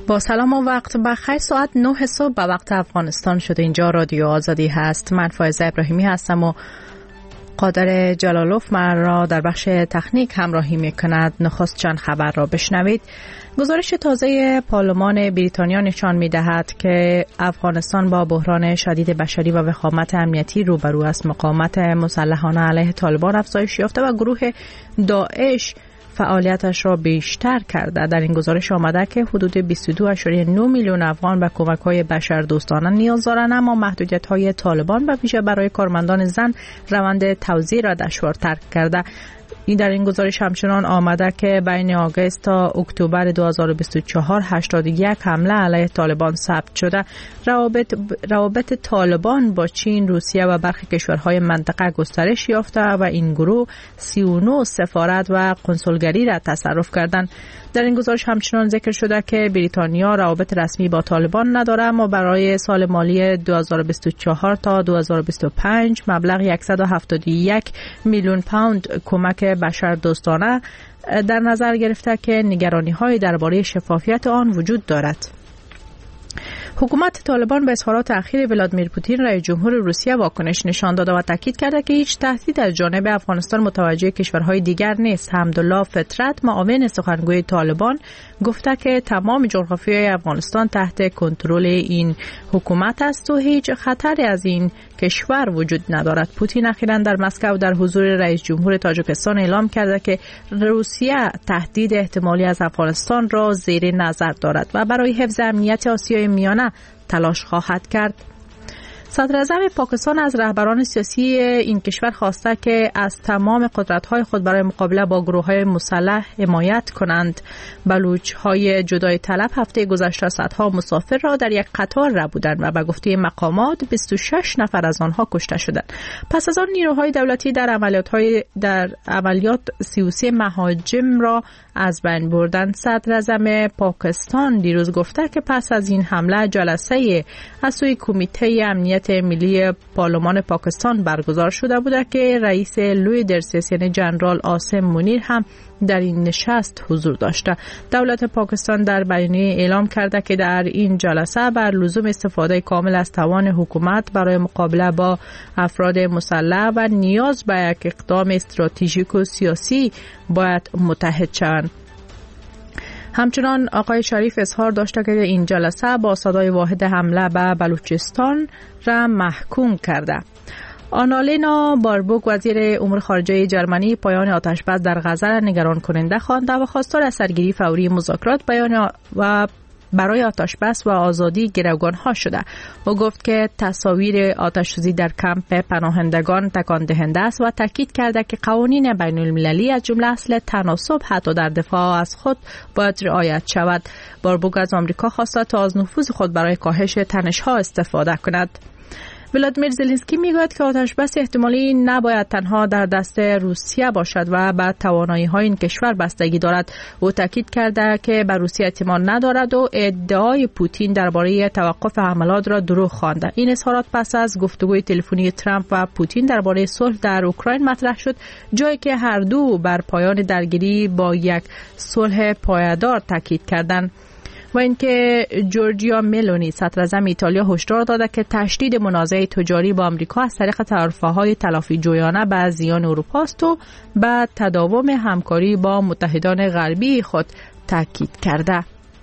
با سلام و وقت بخیر. ساعت 9 صبح به وقت افغانستان شده. اینجا رادیو آزادی هست. من فائزه ابراهیمی هستم و قادر جلالوف من را در بخش تکنیک همراهی می‌کند. نخست چند خبر را بشنوید. گزارش تازه پارلمان بریتانیا نشان می‌دهد که افغانستان با بحران شدید بشری و وخامت امنیتی روبرو است. مقاومت مسلحانه علیه طالبان افزایش یافته و گروه داعش فعالیتش را بیشتر کرده. در این گزارش آمده که حدود 22.9 میلیون افغان به کمک‌های بشردوستانه نیاز دارند، اما محدودیت‌های طالبان به ویژه برای کارمندان زن روند توزیع را دشوارتر کرده. این در این گزارش همچنان آمده که بین آگوست تا اکتبر 2024 81 حمله علیه طالبان ثبت شده. روابط طالبان با چین، روسیه و برخی کشورهای منطقه گسترش یافته و این گروه 39 سفارت و قنسولگری را تصرف کردند. در این گزارش همچنان ذکر شده که بریتانیا روابط رسمی با طالبان ندارد، اما برای سال مالی 2024 تا 2025 مبلغ 171 میلیون پوند کمک بشردوستانه در نظر گرفته که نگرانی‌های درباره شفافیت آن وجود دارد. حکومت طالبان به اظهارات اخیر ولادیمیر پوتین رئیس جمهور روسیه واکنش نشان داده و تاکید کرده که هیچ تهدید از جانب افغانستان متوجه کشورهای دیگر نیست. حمدالله فطرت، معاون سخنگوی طالبان، گفته که تمام جغرافیای افغانستان تحت کنترل این حکومت است و هیچ خطری از این کشور وجود ندارد. پوتین اخیراً در مسکو در حضور رئیس جمهور تاجیکستان اعلام کرده که روسیه تهدید احتمالی از افغانستان را زیر نظر دارد و برای حفظ امنیت آسیای میانه تلاش خواهد کرد. صدر اعظم پاکستان از رهبران سیاسی این کشور خواسته که از تمام قدرت‌های خود برای مقابله با گروه‌های مسلح حمایت کنند. بلوچ‌های جدای طلب هفته گذشته صدها مسافر را در یک قطار ربودند و به گفته مقامات 26 نفر از آنها کشته شدند. پس از آن نیروهای دولتی در عملیات 33 مهاجم را از بین بردند. صدر اعظم پاکستان دیروز گفته که پس از این حمله جلسه از سوی کمیته امنیت ملی پارلمان پاکستان برگزار شده بوده که رئیس لوی درسیس یعنی جنرال عاصم منیر هم در این نشست حضور داشته. دولت پاکستان در بیانیه اعلام کرده که در این جلسه بر لزوم استفاده کامل از توان حکومت برای مقابله با افراد مسلح و نیاز به یک اقدام استراتژیک و سیاسی باید متحد شوند. همچنان آقای شریف اظهار داشته که این جلسه با صدای واحد حمله به بلوچستان را محکوم کرده. آنالینا باربوک وزیر امور خارجه جرمنی پایان آتش‌بس در غزه را نگران کننده خوانده و خواستار از سرگیری فوری مذاکرات برای آتش‌بس و آزادی گروگان‌ها شده. او گفت که تصاویر آتش‌سوزی در کمپ پناهندگان تکان دهنده است و تاکید کرده که قوانین بین‌المللی از جمله اصل تناسب حتی در دفاع از خود باید رعایت شود. باربوک از آمریکا خواسته تا از نفوذ خود برای کاهش تنش‌ها استفاده کند. ولادیمیر زلنسکی میگوید که آتش‌بس احتمالی نباید تنها در دست روسیه باشد و به توانایی‌های این کشور بستگی دارد. او تاکید کرده که به روسیه اعتماد ندارد و ادعای پوتین درباره توقف حملات را دروغ خوانده. این اظهارات پس از گفتگوی تلفنی ترامپ و پوتین درباره صلح در اوکراین مطرح شد، جایی که هر دو بر پایان درگیری با یک صلح پایدار تاکید کردند. و اینکه جورجیا ملونی صدر اعظم ایتالیا هشدار داده که تشدید منازعه تجاری با آمریکا از طریق تعرفه‌های تلافی جویانه به زیان اروپا است و به تداوم همکاری با متحدان غربی خود تاکید کرده.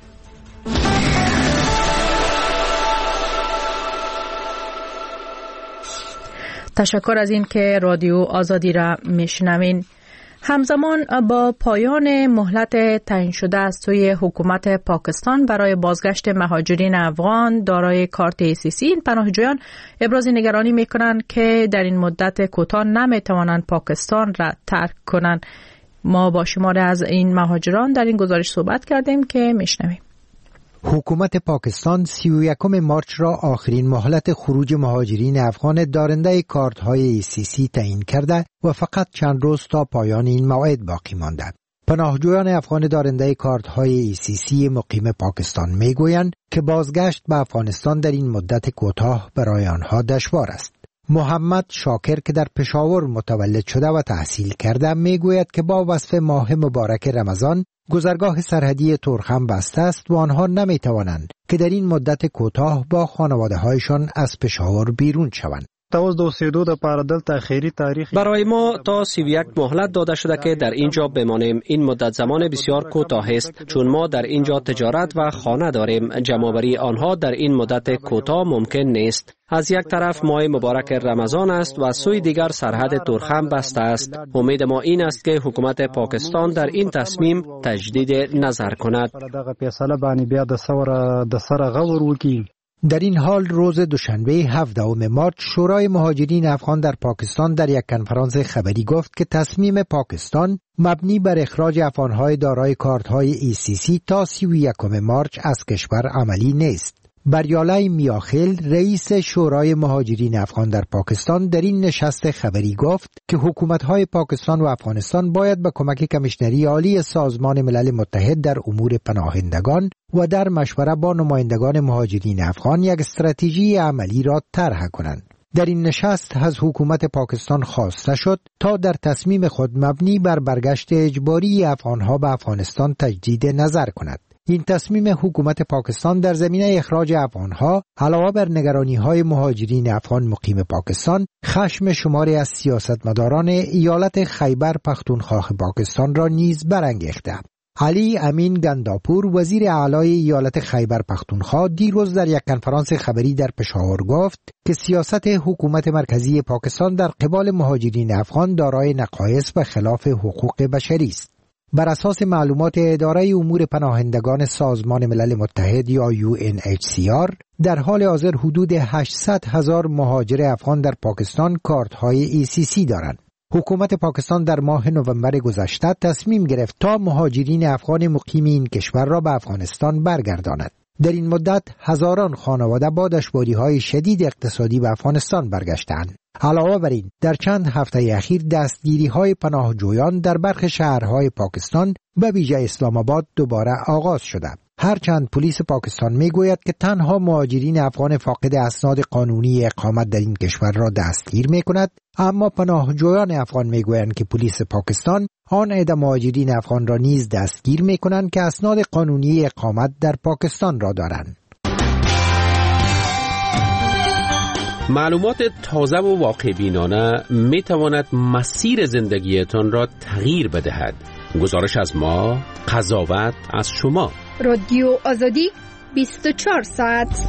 تشکر از این که رادیو آزادی را میشنوین. همزمان با پایان مهلت تعیین شده از سوی حکومت پاکستان برای بازگشت مهاجرین افغان دارای کارت ACC، این پناهجویان ابراز نگرانی میکنند که در این مدت کوتاه نمیتوانند پاکستان را ترک کنند. ما با شماری از این مهاجران در این گزارش صحبت کردیم که میشنویم. حکومت پاکستان 31 مارچ را آخرین مهلت خروج مهاجرین افغان دارنده کارت‌های ACC تعیین کرده و فقط چند روز تا پایان این موعد باقی مانده. پناهجویان افغان دارنده کارت‌های ACC مقیم پاکستان میگویند که بازگشت به افغانستان در این مدت کوتاه برای آنها دشوار است. محمد شاکر که در پشاور متولد شده و تحصیل کرده میگوید که با وصف ماه مبارک رمضان گذرگاه سرحدی تورخم بسته است و آنها نمی‌توانند که در این مدت کوتاه با خانواده‌هایشان از پشاور بیرون شوند. برای ما تا 31 مهلت داده شده که در اینجا بمانیم. این مدت زمان بسیار کوتاه است چون ما در اینجا تجارت و خانه داریم. جمع‌آوری آنها در این مدت کوتاه ممکن نیست. از یک طرف ماه مبارک رمضان است و سوی دیگر سرحد تورخم بسته است. امید ما این است که حکومت پاکستان در این تصمیم تجدید نظر کند. در این حال روز دوشنبه 17 مارچ شورای مهاجرین افغان در پاکستان در یک کنفرانس خبری گفت که تصمیم پاکستان مبنی بر اخراج افغانهای دارای کارت‌های ECC تا 31 مارچ از کشور عملی نیست. بریالای میاخیل رئیس شورای مهاجرین افغان در پاکستان در این نشست خبری گفت که حکومت‌های پاکستان و افغانستان باید به کمک کمیشنری عالی سازمان ملل متحد در امور پناهندگان و در مشوره با نمایندگان مهاجرین افغان یک استراتژی عملی را طرح کنند. در این نشست از حکومت پاکستان خواسته شد تا در تصمیم خود مبنی بر برگشت اجباری افغانها به افغانستان تجدید نظر کند. این تصمیم حکومت پاکستان در زمینه اخراج افغانها علاوه بر نگرانی‌های مهاجرین افغان مقیم پاکستان، خشم شماری از سیاستمداران ایالت خیبر پختونخوا پاکستان را نیز برانگیخته. علی امین گنداپور وزیر اعلی ایالت خیبر پختونخوا دیروز در یک کنفرانس خبری در پشاور گفت که سیاست حکومت مرکزی پاکستان در قبال مهاجرین افغان دارای نقایص و خلاف حقوق بشری است. بر اساس معلومات اداره امور پناهندگان سازمان ملل متحد یا UNHCR در حال حاضر حدود 800,000 مهاجر افغان در پاکستان کارت‌های ECC دارند. حکومت پاکستان در ماه نوامبر گذشته تصمیم گرفت تا مهاجرین افغان مقیم این کشور را به افغانستان برگرداند. در این مدت هزاران خانواده با دشواری‌های شدید اقتصادی به افغانستان برگشتند. علاوه بر این در چند هفته اخیر دستگیری‌های پناهجویان در برخی شهرهای پاکستان به ویژه اسلام آباد دوباره آغاز شده. هرچند پلیس پاکستان میگوید که تنها مهاجرین افغان فاقد اسناد قانونی اقامت در این کشور را دستگیر میکند، اما پناهجویان افغان میگویند که پلیس پاکستان آن عده مهاجرین افغان را نیز دستگیر میکنند که اسناد قانونی اقامت در پاکستان را دارند. معلومات تازه و واقع بینانه می تواند مسیر زندگیتان را تغییر بدهد. گزارش از ما، قضاوت از شما. رادیو آزادی 24 ساعت.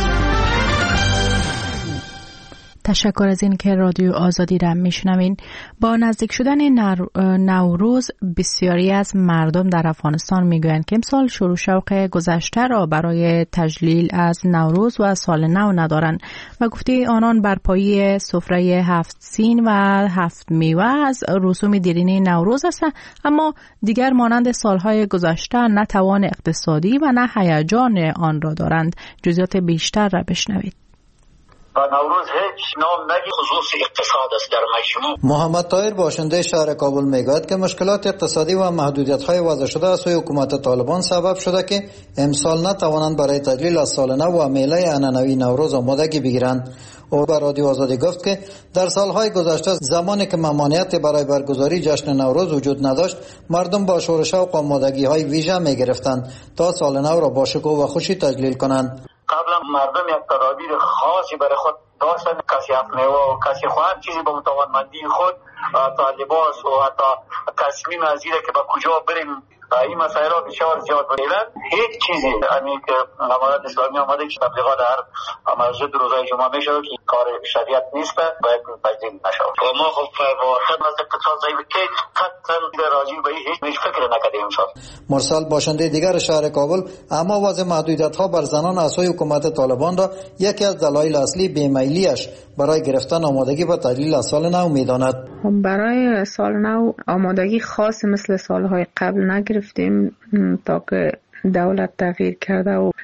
تشکر از این که رادیو آزادی را میشنوین. با نزدیک شدن نوروز بسیاری از مردم در افغانستان میگویند که امسال شروع شوق گذشته را برای تجلیل از نوروز و سال نو ندارند و گفته آنان برپایی سفره 7 سین و 7 میوه از رسوم دیرینه نوروز است، اما دیگر مانند سالهای گذشته نه توان اقتصادی و نه هیجان آن را دارند. جزئیات بیشتر را بشنوید. و نوروز هیچ نام نگی خصوص اقتصاد است در مجموع. محمد طاهر باشنده شهر کابل میگوید که مشکلات اقتصادی و محدودیت‌های وضع شده از سوی حکومت طالبان سبب شده که امسال نتوانند برای تجلیل از سال نو و میله عنعنوی نوروز آمادگی بگیرند. او به رادیو آزادی گفت که در سالهای گذشته زمانی که ممانعت برای برگزاری جشن نوروز وجود نداشت، مردم با شور و شوق آمادگی‌های ویژه می‌گرفتند تا سال نو را با شکوه و خوشی تجلیل کنند. قبلا مردم یک تدابیر خاصی برای خود داشتند، کسی افنیوه و کسی خواهد چیزی به توانمندی خود تا لباس و حتی تصمیم از اینه که به کجا بریم این مسائل را بسیار زیاد بودند. هیچ چیزی همین که امارات اسلامی آمده که تبلیغات هر مسجد روزای جمعه میشه که کار شریعت نیست، باید پذیرایی نشود. و ما خب واقعا از اقتصاد ضعیف که قطعا راجع به هیچ فکر نکردیم امسال. مرسل باشنده دیگر شهر کابل اما وضع محدودیت‌ها بر زنان از سوی حکومت طالبان را یکی از دلایل اصلی بیمیلی‌اش برای گرفتن آمادگی و تجلیل از سال نو می‌داند. برای سال نو آمادگی خاص مثل سالهای قبل نگرفتیم تا که دولت تغییر کرده و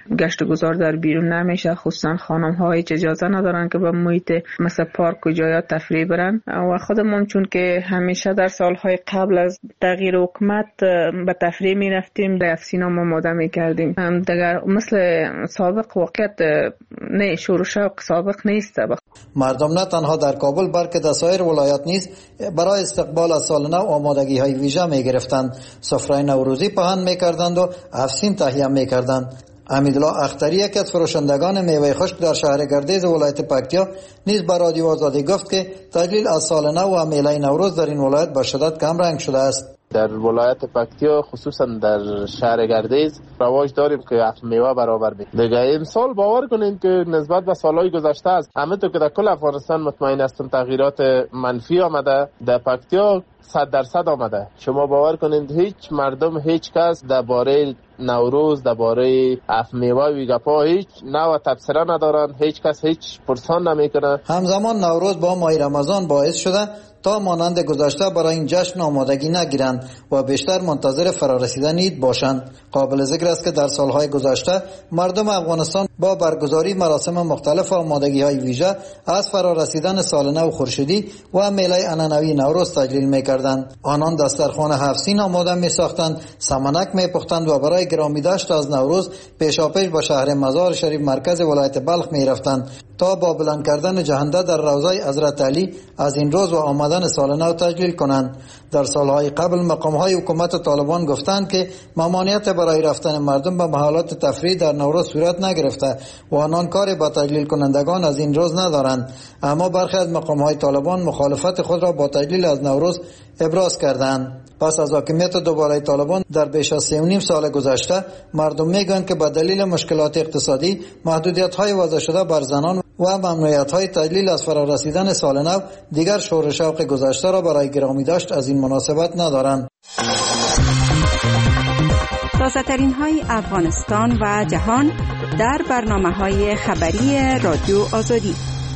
گشت و گذار در بیرون نمیشه، خصوصا خانم ها هیچ اجازه ندارن که به محیط مثل پارک و جایات تفریح برن. و خودمون چون که همیشه در سالهای قبل از تغییر حکومت به تفریح می رفتیم، در سینا ما آماده می کردیم. دیگر مثل سابق واقعیت نه، شور و شوق سابق نیست. مردم نه تنها در کابل بلکه در سایر ولایات نیز برای استقبال از سال نو آمادگی های ویژه می گرفتند. سفره نوروزی پهن می کردند و افسین تهیه می کردند. امیدالله اختری، یکی از فروشندگان میوه خشک در شهر گردیز ولایت پکتیا، نیز به رادیو آزادی گفت که تجلیل از سال نو و میله نوروز در این ولایت به شدت کم رنگ شده است. در ولایت پکتیا خصوصا در شهر گردیز رواج داریم که میوه برابر بید. دیگه امسال باور کنین که نسبت به سالهای گذشته است، همه تو که در کل افغانستان مطمئن هستم تغییرات منفی آمده، در پکتیا 100% آمده. شما باور کنین هیچ مردم، هیچ کس درباره نوروز، درباره میوه و گپا هیچ نوع تبصره ندارن، هیچ کس هیچ پرسان نمیکنه. همزمان نوروز با ماه رمضان باعث شده تا مانند گذشته برای این جشن آمادگی نگیرند و بیشتر منتظر فرارسیدن عید باشند. قابل ذکر است که در سالهای گذشته مردم افغانستان با برگزاری مراسم مختلف آمادگی های ویژه از فرارسیدن سال نو خورشیدی و میله عنعنوی نوروز تجلیل میکردند. آنان دسترخوان هفسین آماده میساختند، سمنک میپختند و برای گرامی داشت از نوروز پیشاپیش به شهر مزار شریف مرکز ولایت بلخ میرفتند تا با بلند کردن جهنده در روضه حضرت علی از این روز و آمدن سال نو تجلیل کنند. در سالهای قبل مقامهای حکومت طالبان گفتند که ممانعت برای رفتن مردم به محلات تفریح در نوروز صورت نگرفته و آنان کاری با تجلیل کنندگان از این روز ندارند. اما برخی از مقامهای طالبان مخالفت خود را با تجلیل از نوروز ابراز کردند. پس از حاکمیت دوباره طالبان در بیش از 3.5 سال گذشته، مردم میگویند که به دلیل مشکلات اقتصادی، محدودیت‌های وضع شده بر زنان و ممنوعیت‌های تجلیل از فرارسیدن سال نو دیگر شور و شوق گذشته را برای گرامی داشت از این مناسبت ندارند. تازه‌ترین های افغانستان و جهان در برنامه‌های خبری رادیو آزادی.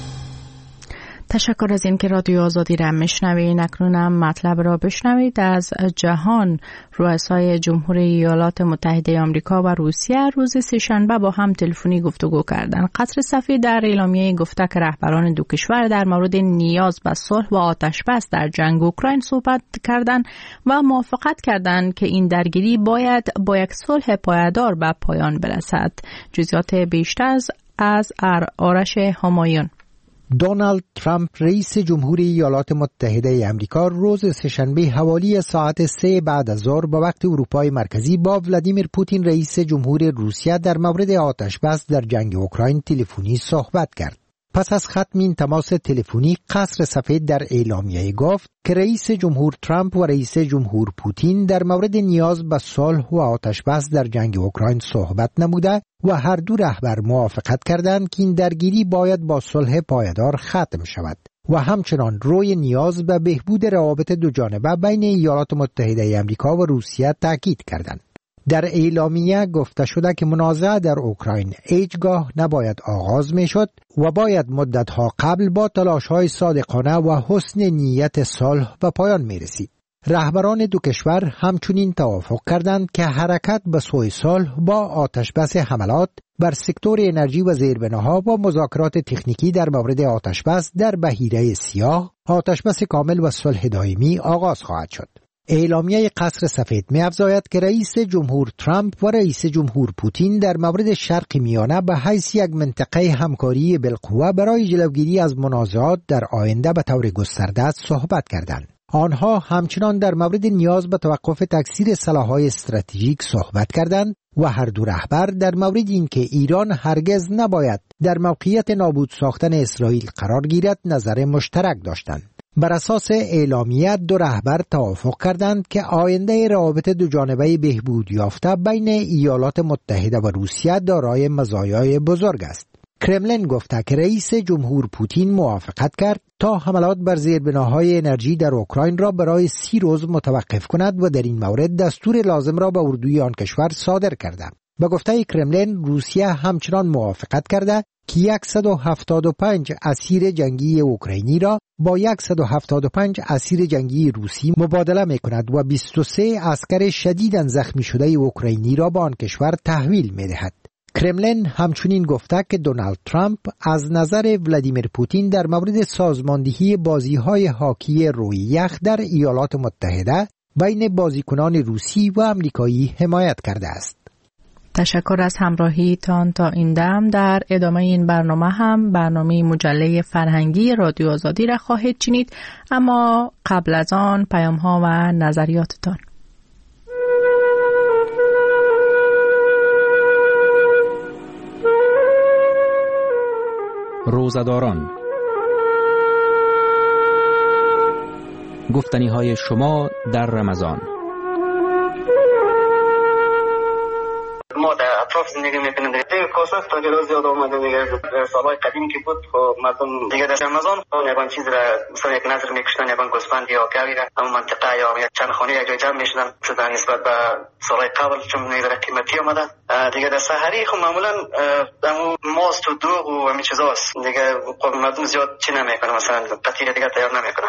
تشکر از اینکه رادیو آزادی را میشنوید. اکنونم مطلب را بشنوید. از جهان، رؤسای جمهوری ایالات متحده آمریکا و روسیه روز سه‌شنبه با هم تلفنی گفتگو کردند. قصر سفید در اعلامیه گفته که رهبران دو کشور در مورد نیاز به صلح و آتش‌بس در جنگ اوکراین صحبت کردند و موافقت کردند که این درگیری باید با یک صلح پایدار به پایان برسد. جزئیات بیشتر از آرش همایون. دونالد ترامپ رئیس جمهوری ایالات متحده آمریکا روز سه‌شنبه حوالی ساعت 3 بعد از ظهر به وقت اروپای مرکزی با ولادیمیر پوتین رئیس جمهور روسیه در مورد آتش‌بس در جنگ اوکراین تلفنی صحبت کرد. پس از ختم این تماس تلفنی، قصر سفید در اعلامیه گفت که رئیس جمهور ترامپ و رئیس جمهور پوتین در مورد نیاز به صلح و آتش‌بس در جنگ اوکراین صحبت نموده و هر دو رهبر موافقت کردند که این درگیری باید با صلح پایدار ختم شود و همچنان روی نیاز به بهبود روابط دو جانبه بین ایالات متحده آمریکا و روسیه تاکید کردند. در اعلامیه گفته شده که منازعه در اوکراین هیچگاه نباید آغاز می شد و باید مدتها قبل با تلاش‌های صادقانه و حسن نیت صلح به پایان می رسید. رهبران دو کشور همچنین توافق کردند که حرکت به سوی صلح با آتش‌بس حملات بر سکتور انرژی و زیربناها و مذاکرات تکنیکی در مورد آتش‌بس در بحیره سیاه، آتش‌بس کامل و صلح دائمی آغاز خواهد شد. اعلامیه قصر سفید می‌افزاید که رئیس جمهور ترامپ و رئیس جمهور پوتین در مورد شرق میانه به حیث یک منطقه همکاری بالقوه برای جلوگیری از منازعات در آینده به طور گسترده صحبت کردند. آنها همچنان در مورد نیاز به توقف تکثیر سلاح‌های استراتژیک صحبت کردند و هر دو رهبر در مورد اینکه ایران هرگز نباید در موقعیت نابود ساختن اسرائیل قرار گیرد نظر مشترک داشتند. بر اساس اعلامیه دو رهبر توافق کردند که آینده روابط دو جانبه بهبود یافته بین ایالات متحده و روسیه دارای مزایای بزرگ است. کرملین گفته که رئیس جمهور پوتین موافقت کرد تا حملات بر زیربناهای انرژی در اوکراین را برای 30 روز متوقف کند و در این مورد دستور لازم را به اردوی آن کشور صادر کرده. به گفته کرملین، روسیه همچنان موافقت کرده که 175 اسیر جنگی اوکراینی را با 175 اسیر جنگی روسی مبادله می کند و 23 عسکر شدیداً زخمی شده اوکراینی را به آن کشور تحویل می دهد. کرملین همچنین گفته که دونالد ترامپ از نظر ولادیمیر پوتین در مورد سازماندهی بازی‌های هاکی روی یخ در ایالات متحده بین بازیکنان روسی و آمریکایی حمایت کرده است. تشکر از همراهیتان تا این دم. در ادامه این برنامه هم برنامه مجله فرهنگی رادیو آزادی را خواهید شنید، اما قبل از آن پیام‌ها و نظریاتتان. روزه‌داران، گفتنی‌های شما در رمضان. ما در اطراف زندگی میکنیم دیگه کاسه تاجرها زیاد آمده دیگه. سالهای قدیم که بود خب مردم دیگه در رمضان یگان چیز را مثلا یک نظر میکشتن، یگان گوسفند یا گاوی را اما منطقه یا چند خانه یک جای جمع میشدن در نسبت به سالهای قبل چون نظر قیمتی آمده دیگه. در سحری خب معمولا ماست و دوغ و همین چیزاست دیگه. مردم زیاد چی نمیکنه، مثلا قطعی دیگه تیار نمیکنه.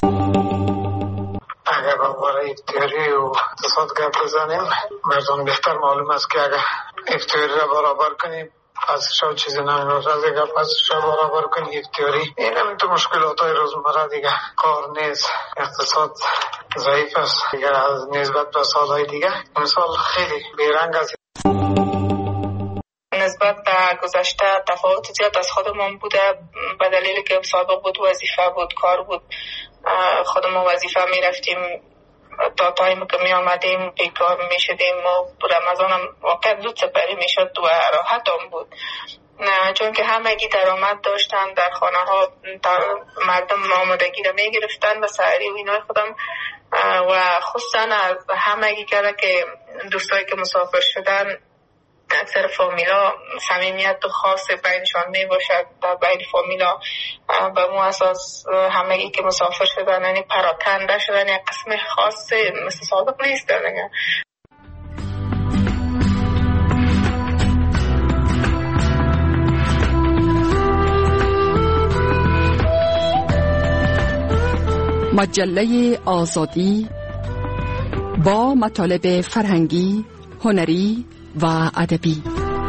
اگر برای افطاری و اقتصاد گپ بزنیم، مردم بهتر معلوم است که اگر افطاری را برابر کنیم پسشا چیزی نمیشه، اگر پسشا برابر کنیم افطاری این هم تو مشکلات های روزمره دیگه. کار نیست، اقتصاد ضعیف است دیگه از نسبت به سالهای دیگه. مثال خیلی بیرنگ است. نسبت به گذشته تفاوت زیاد از خودمون بوده به دلیلی که سابق بود وظیفه بود، کار بود، خودمون وظیفه می رفتیم تا تایمی که می آمدیم بیکار می شدیم و رمضان هم واقعا زود سپری می شد و راحت هم بود چون که همگی درآمد داشتن در خانه ها. مردم آمادگی را می گرفتن به سحری و اینای خودم و خصوصا از همگی کرده که دوستایی که مسافر شدن اکثر فامیلا صمیمیت خاص بینشان می باشد در بین فامیلا. به مو اساس همگی که مسافر شدن یعنی پراکنده شدن یک قسم خاص مثل سابق نیست دیگه. مجله آزادی با مطالب فرهنگی، هنری و ادبی.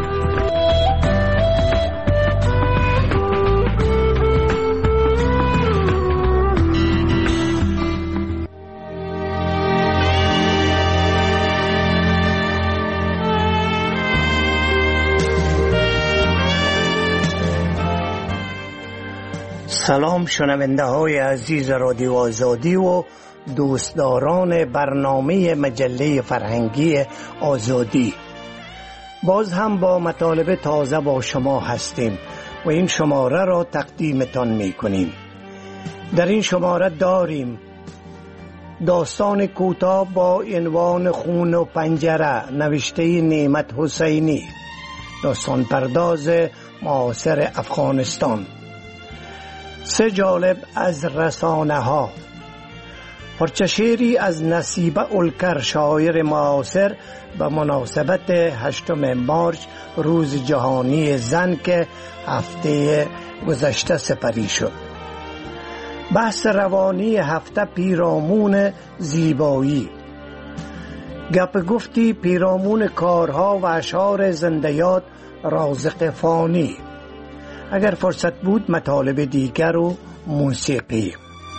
سلام شنونده های عزیز رادیو آزادی و دوستداران برنامه مجله فرهنگی آزادی. باز هم با مطالب تازه با شما هستیم و این شماره را تقدیمتان می کنیم. در این شماره داریم داستان کوتاه با عنوان خون و پنجره نوشته نعمت حسینی، داستان پرداز معاصر افغانستان. سه جالب از رسانه ها، پارچه شعری از نصیبه الکر شاعر معاصر به مناسبت 8 مارچ روز جهانی زن که هفته گذشته سپری شد. بحث روانی هفته پیرامون زیبایی، گپ گفتی پیرامون کارها و اشعار زندیات رازق فانی. اگر فرصت بود مطالب دیگر و موسیقی.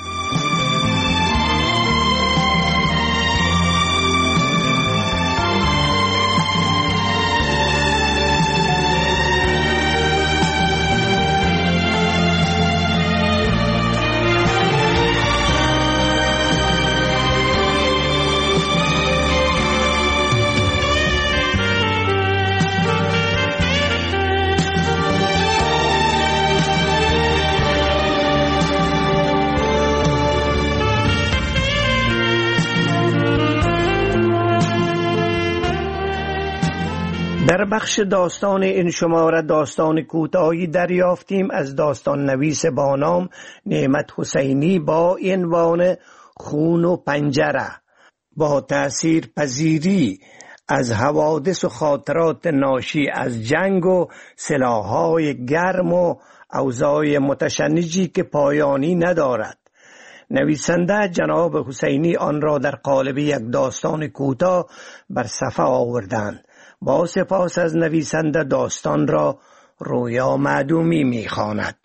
در بخش داستان این شماره داستان کوتاهی دریافتیم از داستان نویس با نام نعمت حسینی با عنوان خون و پنجره. با تأثیر پذیری از حوادث و خاطرات ناشی از جنگ و سلاح‌های گرم و اوضاع متشنجی که پایانی ندارد، نویسنده جناب حسینی آن را در قالب یک داستان کوتاه بر صفحه آوردند. با سپاس از نویسنده داستان را رویا معدومی می‌خواند.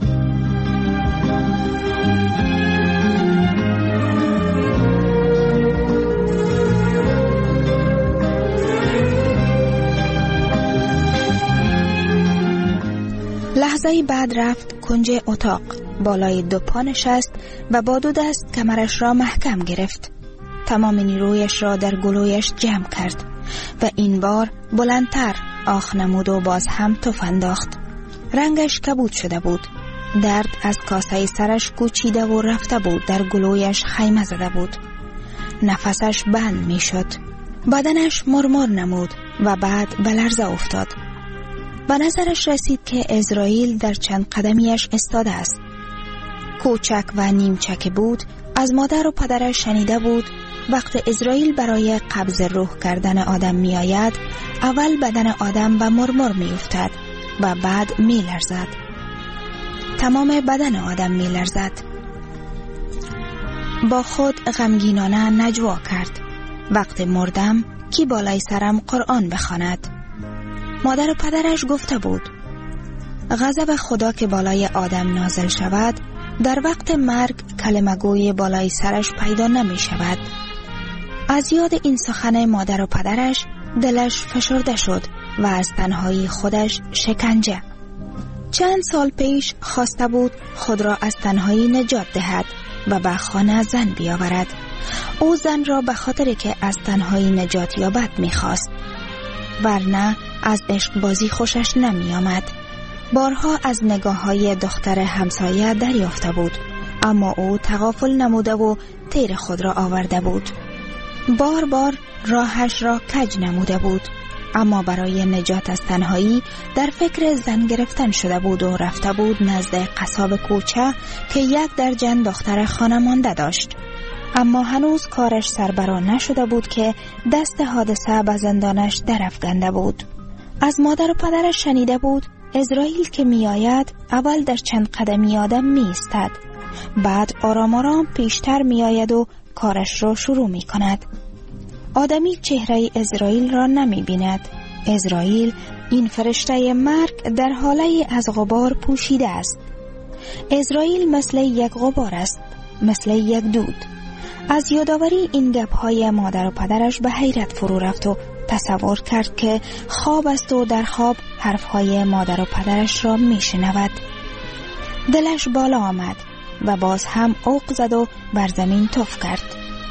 لحظه بعد رفت کنج اتاق، بالای دو پا نشست و با دو دست کمرش را محکم گرفت. تمام نیرویش را در گلویش جمع کرد و این بار بلندتر آخ نمود و باز هم تف انداخت. رنگش کبود شده بود. درد از کاسه سرش کوچیده و رفته بود، در گلویش خیمه زده بود. نفسش بند می شد. بدنش مرمر نمود و بعد به لرزه افتاد. به نظرش رسید که عزراییل در چند قدمیش استاده است. کوچک و نیمچک بود. از مادر و پدرش شنیده بود وقت عزراییل برای قبض روح کردن آدم می آید، اول بدن آدم به مرمر می افتد و بعد می لرزد. تمام بدن آدم می لرزد. با خود غمگینانه نجوا کرد: وقت مردم کی بالای سرم قرآن بخواند؟ مادر و پدرش گفته بود غضب خدا که بالای آدم نازل شود، در وقت مرگ کلمه گوی بالای سرش پیدا نمی شود. از یاد این سخن مادر و پدرش دلش فشرده شد و از تنهایی خودش شکنجه. چند سال پیش خواسته بود خود را از تنهایی نجات دهد و به خانه زن بیاورد. او زن را به خاطر که از تنهایی نجات یابد می‌خواست، ورنه از عشق بازی خوشش نمی آمد. بارها از نگاه‌های دختر همسایه دریافته بود، اما او تغافل نموده و تیر خود را آورده بود. بار بار راهش را کج نموده بود، اما برای نجات از تنهایی در فکر زن گرفتن شده بود و رفته بود نزد قصاب کوچه که یک درجن دختر خانمانده داشت. اما هنوز کارش سربرا نشده بود که دست حادثه به زندانش درافکنده بود. از مادر و پدرش شنیده بود عزراییل که می آید اول در چند قدمی آدم می ایستد، بعد آرام آرام پیشتر می آید و کارش را شروع می کند. آدمی چهره عزراییل را نمی بیند. عزراییل، این فرشته مرگ، در حاله از غبار پوشیده است. عزراییل مثل یک غبار است، مثل یک دود. از یادآوری این گپ‌های مادر و پدرش به حیرت فرو رفت و تصور کرد که خواب است و در خواب حرفهای مادر و پدرش را میشنود. دلش بالا آمد و باز هم اوق زد و بر زمین تف کرد.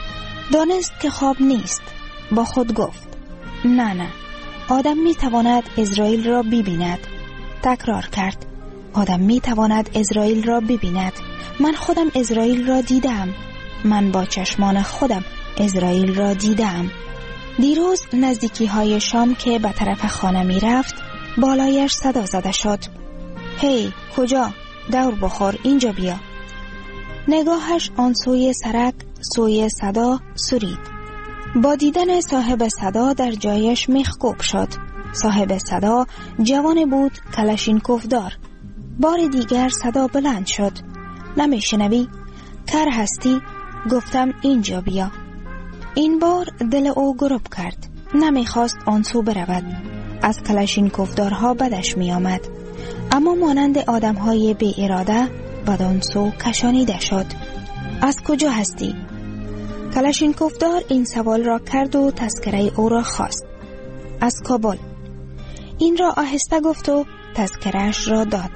دانست که خواب نیست. با خود گفت نه، آدم میتواند عزراییل را ببیند. تکرار کرد آدم میتواند عزراییل را ببیند. من خودم عزراییل را دیدم. من با چشمان خودم عزراییل را دیدم. دیروز نزدیکی های شام که به طرف خانه می رفت بالایش صدا زده شد: هی کجا؟ دور بخور، اینجا بیا. نگاهش آن سوی سرک، سوی صدا سرید. با دیدن صاحب صدا در جایش میخکوب شد. صاحب صدا جوان بود، کلاشینکوف دار. بار دیگر صدا بلند شد: نمیشنوی؟ کر هستی؟ گفتم اینجا بیا. این بار دل او گرب کرد. نمیخواست آن سو برود. از کلاشینکوفدارها بدش می آمد. اما مانند آدمهای بی اراده بدان سو کشانیده شد. از کجا هستی؟ کلاشینکوفدار این سوال را کرد و تذکره او را خواست. از کابل. این را آهسته گفت و تذکرهش را داد.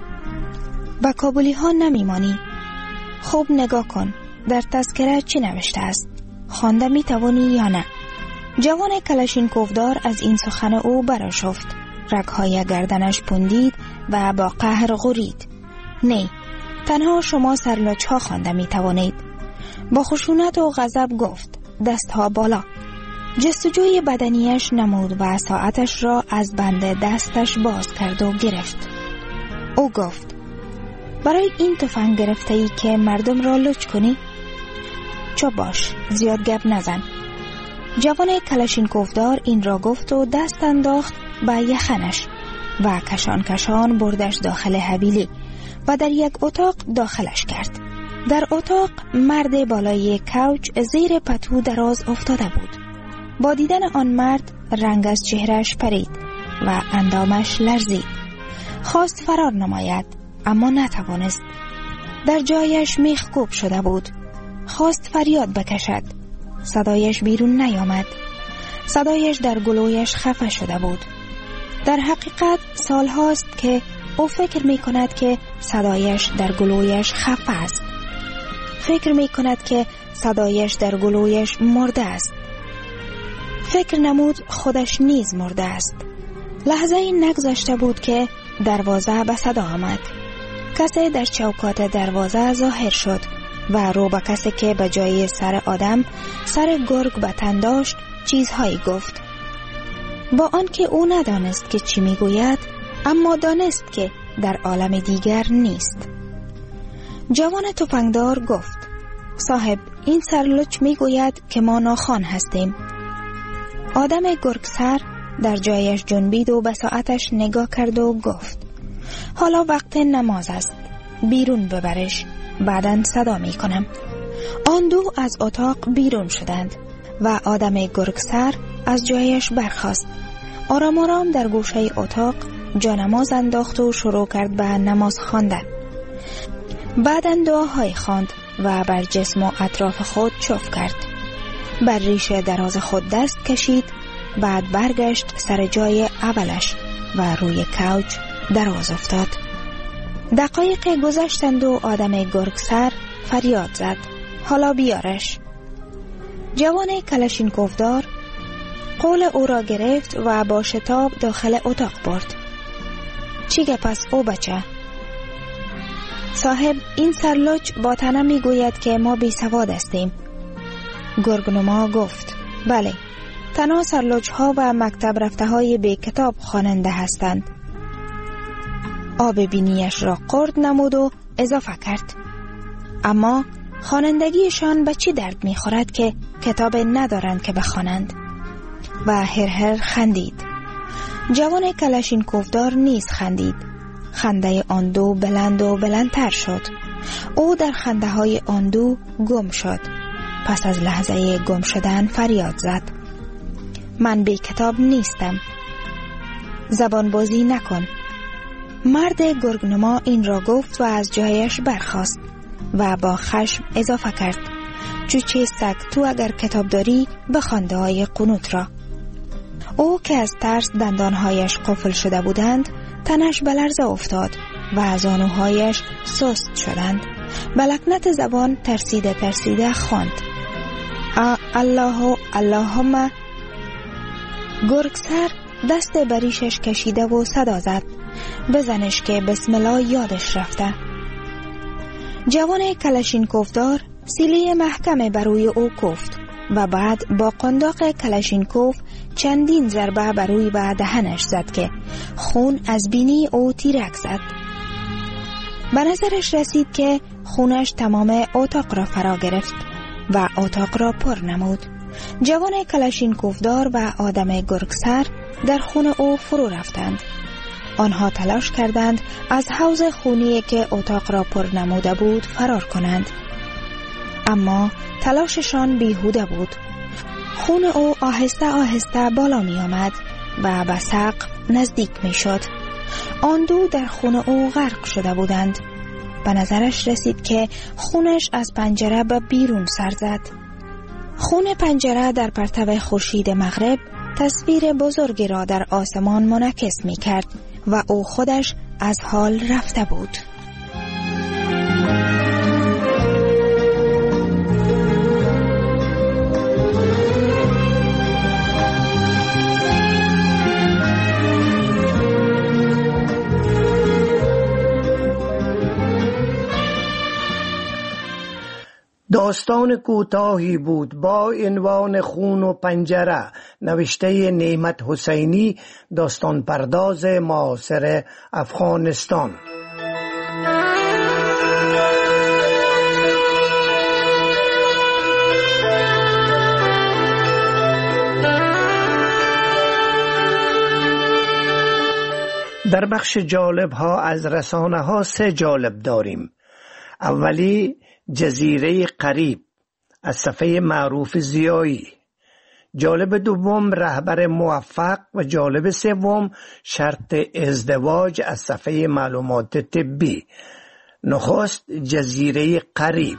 با کابلی ها نمیمانی؟ خوب نگاه کن در تذکره چی نوشته است؟ خوانده می توانی یا نه؟ جوان کلاشینکوفدار از این سخن او برآشفت. رگ‌های گردنش پوندید و با قهر غرید: نه، تنها شما سرلاچ‌ها خوانده می توانید. با خشونت و غضب گفت: دستها بالا. جستجوی بدنیش نمود و ساعتش را از بند دستش باز کرد و گرفت. او گفت: برای این تفنگ گرفته‌ای که مردم را لچ کنی؟ چوب باش، زیاد گپ نزن. جوان کلاشینکوفدار این را گفت و دست انداخت به یخنش و کشان کشان بردش داخل حویلی و در یک اتاق داخلش کرد. در اتاق مرد بالای کوچ زیر پتو دراز افتاده بود. با دیدن آن مرد رنگ از چهرهش پرید و اندامش لرزید. خواست فرار نماید اما نتوانست. در جایش میخکوب شده بود. خواست فریاد بکشد. صدایش بیرون نیامد. صدایش در گلویش خفه شده بود. در حقیقت سال هاست که او فکر می کند که صدایش در گلویش خفه است. فکر می کند که صدایش در گلویش مرده است. فکر نمود خودش نیز مرده است. لحظه این نگذشته بود که دروازه به صدا آمد. کسی در چوکات دروازه ظاهر شد و رو به کسی که به جای سر آدم سر گرگ به تن داشت چیزهایی گفت. با آنکه او ندانست که چی میگوید، اما دانست که در عالم دیگر نیست. جوان تفنگدار گفت: صاحب، این سرلوچ میگوید که ما ناخوان هستیم. آدم گرگسر در جایش جنبید و به ساعتش نگاه کرد و گفت: حالا وقت نماز است، بیرون ببرش، بعداً صدا می کنم. آن دو از اتاق بیرون شدند و آدم گرگسر از جایش برخاست. آرام آرام در گوشه اتاق جانماز انداخت و شروع کرد به نماز خواندن. بعداً دعاهای خواند و بر جسم و اطراف خود چوف کرد. بر ریش دراز خود دست کشید. بعد برگشت سر جای اولش و روی کوچ دراز افتاد. دقایق گذشتند و آدم گرگسر فریاد زد: حالا بیارش. جوان کلاشینکوفدار قول او را گرفت و با شتاب داخل اتاق برد. چی گپ است او بچه؟ صاحب، این سرلوچ با تنه می گوید که ما بی سواد هستیم. گرگنما گفت: بله، تنها سرلوچ ها و مکتب رفته های بی کتاب خواننده هستند. آب بینیش را قرد نمود و اضافه کرد: اما خوانندگیشان به چی درد می خورد که کتاب ندارند که بخوانند؟ و هر خندید. جوان کلاشینکوفدار نیز خندید. خنده آن دو بلند و بلندتر شد. او در خنده های آن دو گم شد. پس از لحظه گم شدن فریاد زد: من بی کتاب نیستم. زبان بازی نکن. مرد گرگنما این را گفت و از جایش برخاست و با خشم اضافه کرد: چوچه سگ، تو اگر کتاب داری بخوانده های قنوت را. او که از ترس دندانهایش قفل شده بودند تنش به لرزه افتاد و زانوهایش سست شدند. به لکنت زبان ترسیده خواند: اللهم. گرگسر دست بریشش کشیده و صدا زد: بزنش که بسم الله یادش رفته. جوان کلاشینکوفدار سیلی محکم بروی او کوفت و بعد با قنداق کلاشینکوف چندین ضربه بروی به دهنش زد که خون از بینی او تیرک زد. به نظرش رسید که خونش تمام اتاق را فرا گرفت و اتاق را پر نمود. جوان کلاشینکوفدار و آدم گرگسر در خون او فرو رفتند. آنها تلاش کردند از حوض خونی که اتاق را پر نموده بود فرار کنند، اما تلاششان بیهوده بود. خون او آهسته آهسته بالا می آمد و به سقف نزدیک می شد. آن دو در خون او غرق شده بودند. به نظرش رسید که خونش از پنجره به بیرون سر زد. خون پنجره در پرتو خورشید مغرب تصویر بزرگی را در آسمان منعکس می کرد و او خودش از حال رفته بود. داستان کوتاهی بود با عنوان خون و پنجره نوشته نعمت حسینی، داستان پرداز معاصر افغانستان. در بخش جالب ها از رسانه ها 3 جالب داریم. اولی جزیره قریب از صفحه معروف زیایی. جالب دوم رهبر موفق و جالب سوم شرط ازدواج از صفحه معلومات طبی. نخست جزیره قریب.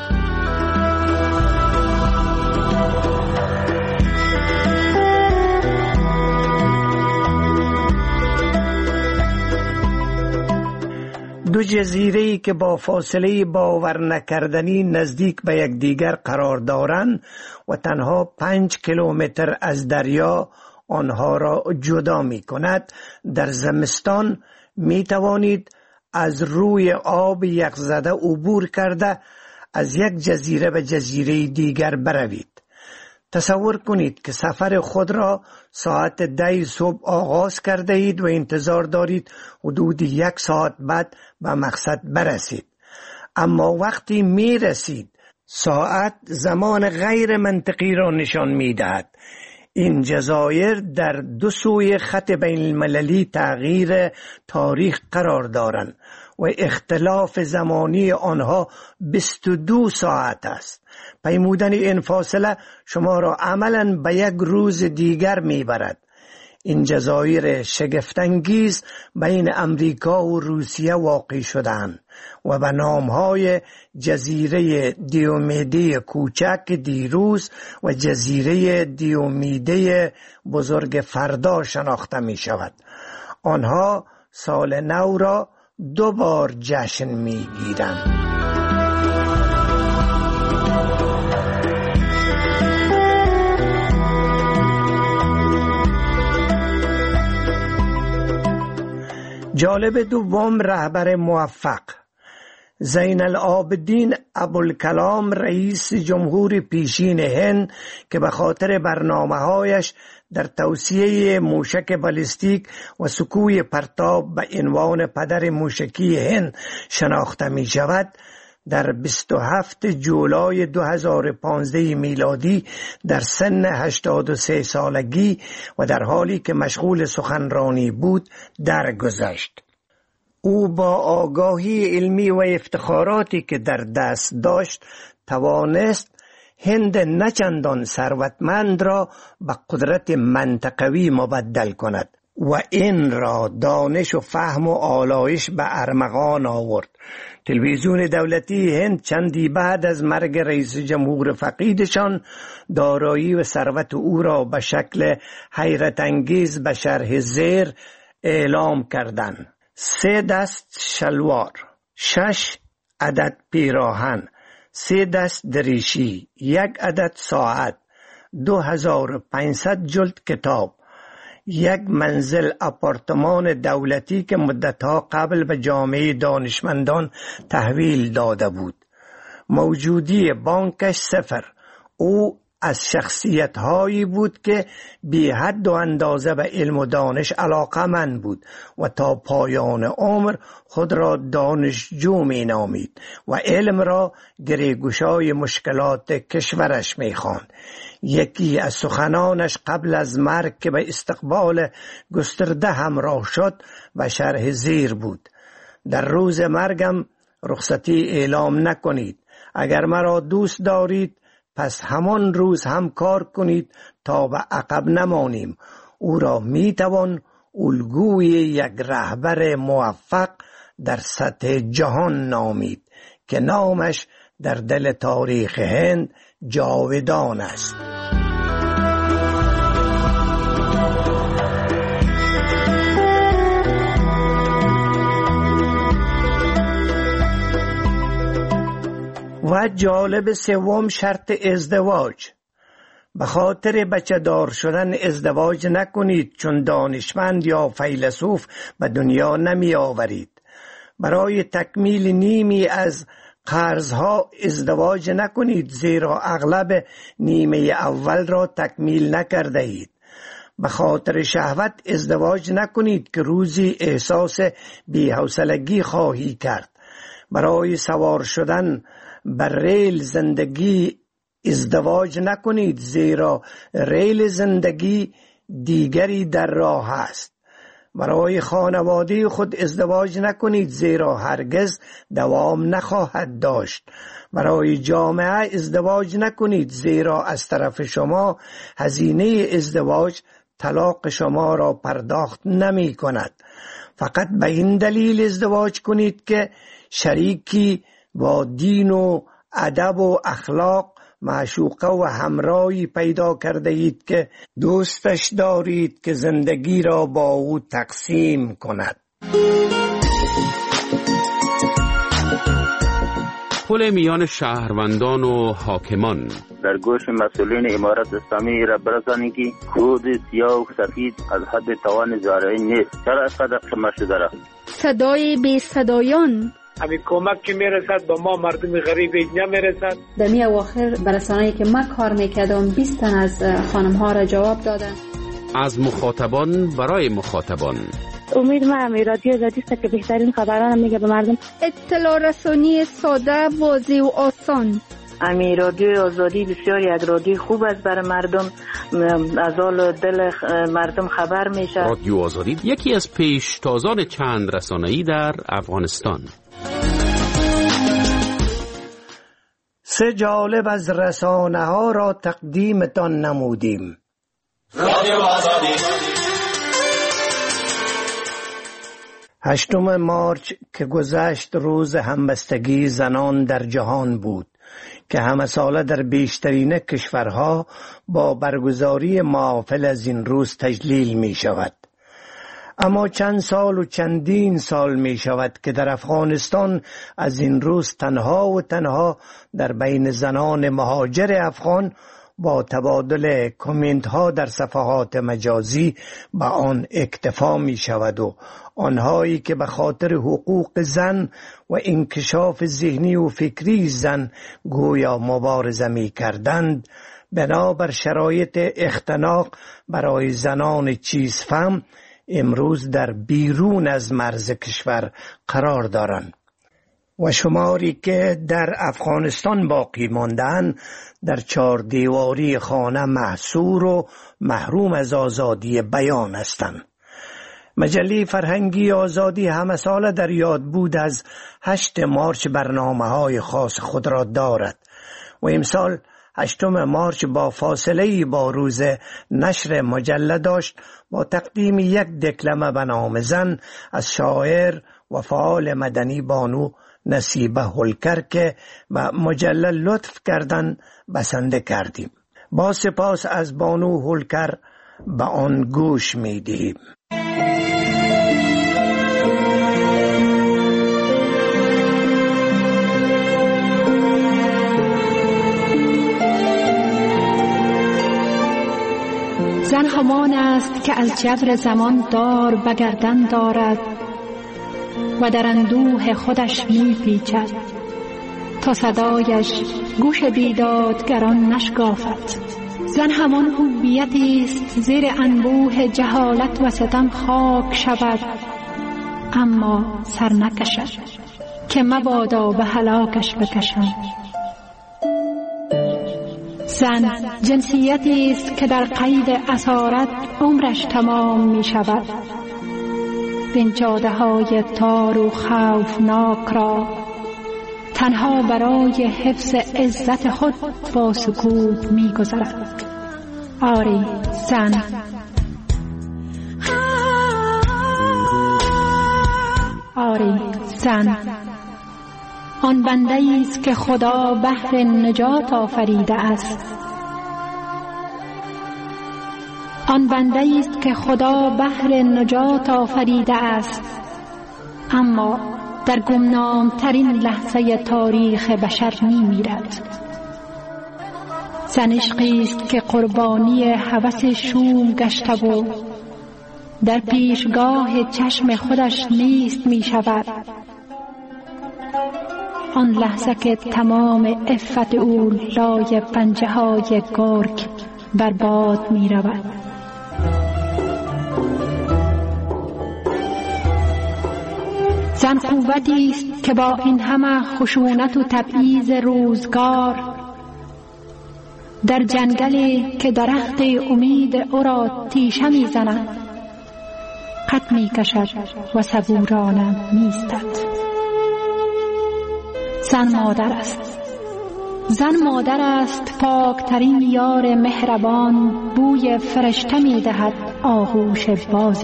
دو جزیره‌ای که با فاصله باور نکردنی نزدیک به یکدیگر قرار دارند و تنها 5 کیلومتر از دریا آنها را جدا می کند. در زمستان می توانید از روی آب یخزده عبور کرده از یک جزیره به جزیره دیگر بروید. تصور کنید که سفر خود را ساعت 10 صبح آغاز کرده اید و انتظار دارید حدود 1 ساعت بعد به مقصد برسید. اما وقتی می رسید ساعت زمان غیر منطقی را نشان می دهد. این جزایر در دو سوی خط بین المللی تغییر تاریخ قرار دارند و اختلاف زمانی آنها 22 ساعت است. پیمودن این فاصله شما را عملاً به یک روز دیگر میبرد. این جزایر شگفت‌انگیز بین امریکا و روسیه واقع شدند و به نامهای جزیره دیومیده کوچک دیروز و جزیره دیومیده بزرگ فردا شناخته می شود. آنها سال نو را 2 بار جشن می گیرند. جالب دوم رهبر موفق. زین العابدین ابوالکلام رئیس جمهور پیشین هند که به خاطر برنامه‌هایش در توسعه موشک بالستیک و سکوی پرتاب به عنوان پدر موشکی هند شناخته می شود، در 27 جولای 2015 میلادی در سن 83 سالگی و در حالی که مشغول سخنرانی بود درگذشت. او با آگاهی علمی و افتخاراتی که در دست داشت توانست هند نچندان ثروتمند را به قدرت منطقوی مبدل کند و این را دانش و فهم و آلایش به ارمغان آورد. تلویزیون دولتی هند چندی بعد از مرگ رئیس جمهور فقیدشان دارایی و ثروت او را به شکل حیرت انگیز به شرح زیر اعلام کردند: 3 دست شلوار، 6 عدد پیراهن، 3 دست دریشی، 1 عدد ساعت، 2500 جلد کتاب، 1 منزل آپارتمان دولتی که مدتها قبل به جامعه دانشمندان تحویل داده بود. موجودی بانکش 0. او از شخصیت‌هایی بود که بی حد و اندازه به علم و دانش علاقه‌مند بود و تا پایان عمر خود را دانشجو می‌نامید و علم را گریگشای مشکلات کشورش می‌خواند. یکی از سخنانش قبل از مرگ که به استقبال گسترده همراه شد و شرح زیر بود: در روز مرگم رخصتی اعلام نکنید. اگر مرا دوست دارید پس همان روز هم کار کنید تا به عقب نمانیم. او را میتوان الگوی یک رهبر موفق در سطح جهان نامید که نامش در دل تاریخ هند جاودان است. و جالب سوم شرط ازدواج. به خاطر بچه دار شدن ازدواج نکنید، چون دانشمند یا فیلسوف به دنیا نمی آورید. برای تکمیل نیمی از قرضها ازدواج نکنید، زیرا اغلب نیمه اول را تکمیل نکرده اید. به خاطر شهوت ازدواج نکنید که روزی احساس بی‌حوصلگی خواهی کرد. برای سوار شدن بر ریل زندگی ازدواج نکنید، زیرا ریل زندگی دیگری در راه است. برای خانواده خود ازدواج نکنید، زیرا هرگز دوام نخواهد داشت. برای جامعه ازدواج نکنید، زیرا از طرف شما هزینه ازدواج طلاق شما را پرداخت نمی کند. فقط به این دلیل ازدواج کنید که شریکی با دین و ادب و اخلاق، معشوقه و همراهی پیدا کرده اید که دوستش دارید که زندگی را با او تقسیم کند. پل میان شهروندان و حاکمان. در گوش مسئولین امارت اسلامی را برسانید که کود سیاه و سفید از حد توان زارعین نیست. چرا اینقدر قیمت شده را؟ صدای بی صدایان. همین کمک که میرسد با ما مردم غریب نمیرسد. در می اواخر برسانه‌ای که من کار میکردم 20 تن از خانم ها را جواب دادن. از مخاطبان برای مخاطبان. امید من رادیو آزادی است که بهترین خبران میگه به مردم. اطلاع رسانی ساده، واضح و آسان. امی رادیو آزادی بسیار یک رادیو خوب است برای مردم، از حال دل مردم خبر میشه. رادیو آزادی یکی از پیشتازان چند رسانه‌ای در افغانستان. سه جالب از رسانه ها را تقدیمتان نمودیم. رادیو آزادی 8 مارچ که گذشت روز همبستگی زنان در جهان بود که همه ساله در بیشترین کشورها با برگزاری محافل از این روز تجلیل می شود. اما چند سال و چندین سال می شود که در افغانستان از این روز تنها و تنها در بین زنان مهاجر افغان با تبادل کامنت ها در صفحات مجازی به آن اکتفا می شود و آنهایی که به خاطر حقوق زن و انکشاف ذهنی و فکری زن گویا مبارزه می کردند، بنابر شرایط اختناق برای زنان چیزفهم امروز در بیرون از مرز کشور قرار دارند و شماری که در افغانستان باقی ماندن در 4 دیواری خانه محصور و محروم از آزادی بیان هستند. مجله فرهنگی آزادی همه ساله در یاد بود از 8 مارچ برنامه‌های خاص خود را دارد و امسال 8 مارچ با فاصله با روز نشر مجله داشت با تقدیم یک دکلمه به نام زن از شاعر و فعال مدنی بانو نصیبه هولکر که به مجله لطف کردن بسنده کردیم. با سپاس از بانو هولکر به آن گوش می دهیم. زن همان است که از جبر زمان دار به گردن دارد و در اندوه خودش می پیچد تا صدایش گوش بیدادگران نشکافد. زن همان هویتی است زیر انبوه جهالت و ستم خاک شود اما سر نکشد که مبادا به هلاکش بکشند. زن جنسیتی است که در قید اسارت عمرش تمام می شود. این جاده های تار و خوفناک را تنها برای حفظ عزت خود با سکوت می گذرد. آری زن. آری زن آن بنده است که خدا بهر نجات آفریده است. آن بنده است که خدا بهر نجات آفریده است اما در گمنام ترین لحظه تاریخ بشر می میرد. زن عشقی است که قربانی هوس شوم گشته و در پیشگاه چشم خودش نیست می شود. آن لحظه که تمام عفت او لای پنجه های گرگ برباد می رود. زن قوتی است که با این همه خشونت و تبعیض روزگار در جنگلی که درخت امید او را تیشه می زند قد می کشد و صبورانه می ایستد. زن مادر است پاکترین یار مهربان، بوی فرشته می دهد آغوش باز.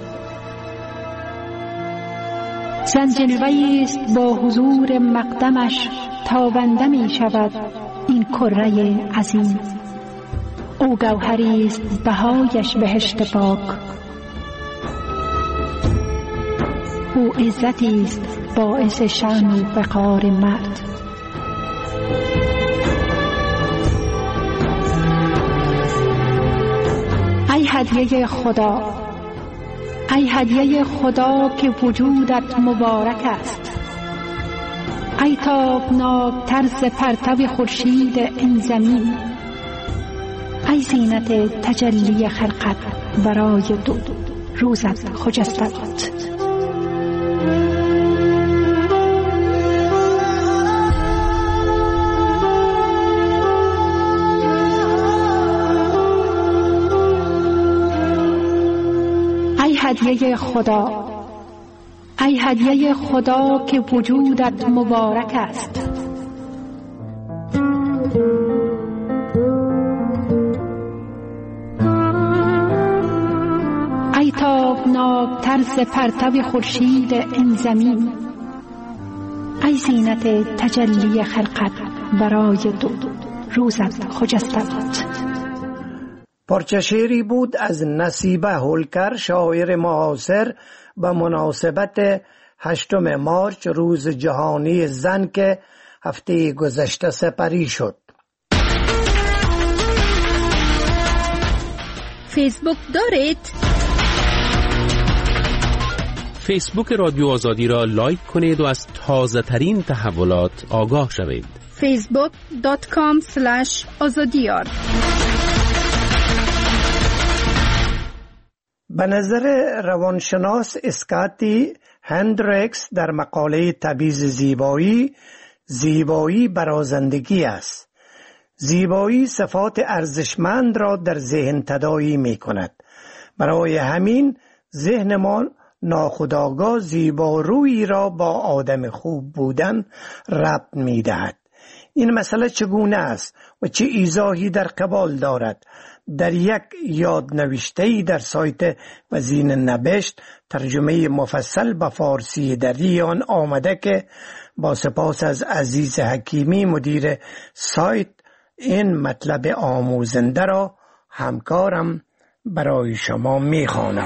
زن جلوه‌ای است با حضور مقدمش، تابنده می شود این کره عظیم. او گوهری است بهایش بهشت پاک، او عزتی است باعث شأن و وقار مرد. ای هدیه خدا که وجودت مبارک است. ای تابناک طرز پرتو خورشید این زمین. ای زینت تجلی خلقت برای دو روزت خجسته باد. ای هدیه خدا که وجودت مبارک است. ای تابناک طرز پرتو خورشید این زمین. ای زینت تجلی خلقت برای دو روزت خجسته باد. پارچه شعری بود از نصیبه هولکر، شاعر معاصر، به مناسبت 8 مارچ روز جهانی زن که هفته گذشته سپری شد. فیسبوک دارید؟ فیسبوک رادیو آزادی را لایک کنید و از تازه ترین تحولات آگاه شوید. facebook.com/azadiyar. به نظر روانشناس اسکاتی هندریکس در مقاله تبعیض زیبایی برازندگی است. زیبایی صفات ارزشمند را در ذهن تداعی می کند. برای همین ذهن ما ناخودآگاه زیبارویی را با آدم خوب بودن ربط می دهد. این مسئله چگونه است و چه ایضاحی در قبال دارد؟ در یک یادنوشته‌ای در سایت وزین نبشت ترجمه مفصل به فارسی در آن آمده که با سپاس از عزیز حکیمی مدیر سایت این مطلب آموزنده را همکارم برای شما می‌خواند.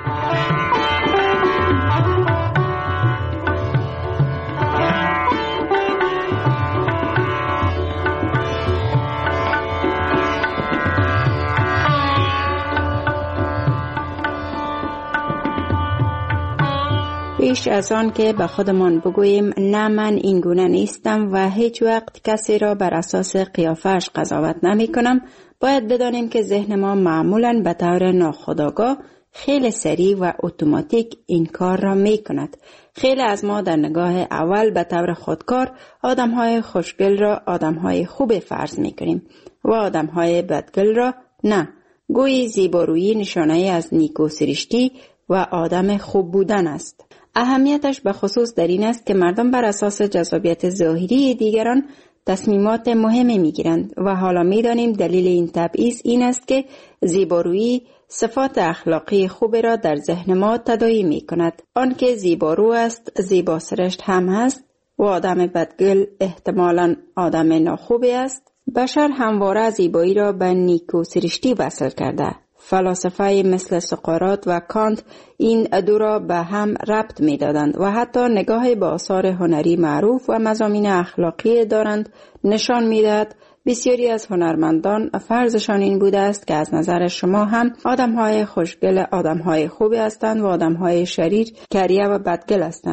پیش از آن که به خودمان بگوییم نه من این گونه نیستم و هیچ وقت کسی را بر اساس قیافش قضاوت نمی کنم، باید بدانیم که ذهن ما معمولاً به طور ناخودآگاه خیلی سریع و اتوماتیک این کار را می کند. خیلی از ما در نگاه اول به طور خودکار آدم‌های خوشگل را آدم‌های خوب فرض می کنیم و آدم‌های بدگل را نه. گویی زیبارویی نشانه از نیکوسرشتی و آدم خوب بودن است. اهمیتش به خصوص در این است که مردم بر اساس جذابیت ظاهری دیگران تصمیمات مهمی میگیرند و حالا میدانیم دلیل این تبعیض این است که زیبارویی صفات اخلاقی خوب را در ذهن ما تداعی می کند. آنکه زیبارو است زیباسرشت هم هست و آدم بدگل احتمالاً آدم ناخوبی است. بشر همواره زیبایی را به نیکوسرشتی وصل کرده. فلاسفه مثل سقراط و کانت این دو را به هم ربط می دادند و حتی نگاه به آثار هنری معروف و مضامین اخلاقی دارند نشان می دهد بسیاری از هنرمندان فرضشان این بوده است که از نظر شما هم آدم‌های خوشگل آدم‌های خوبی هستند و آدم‌های شریر کریه و بدگل هستند.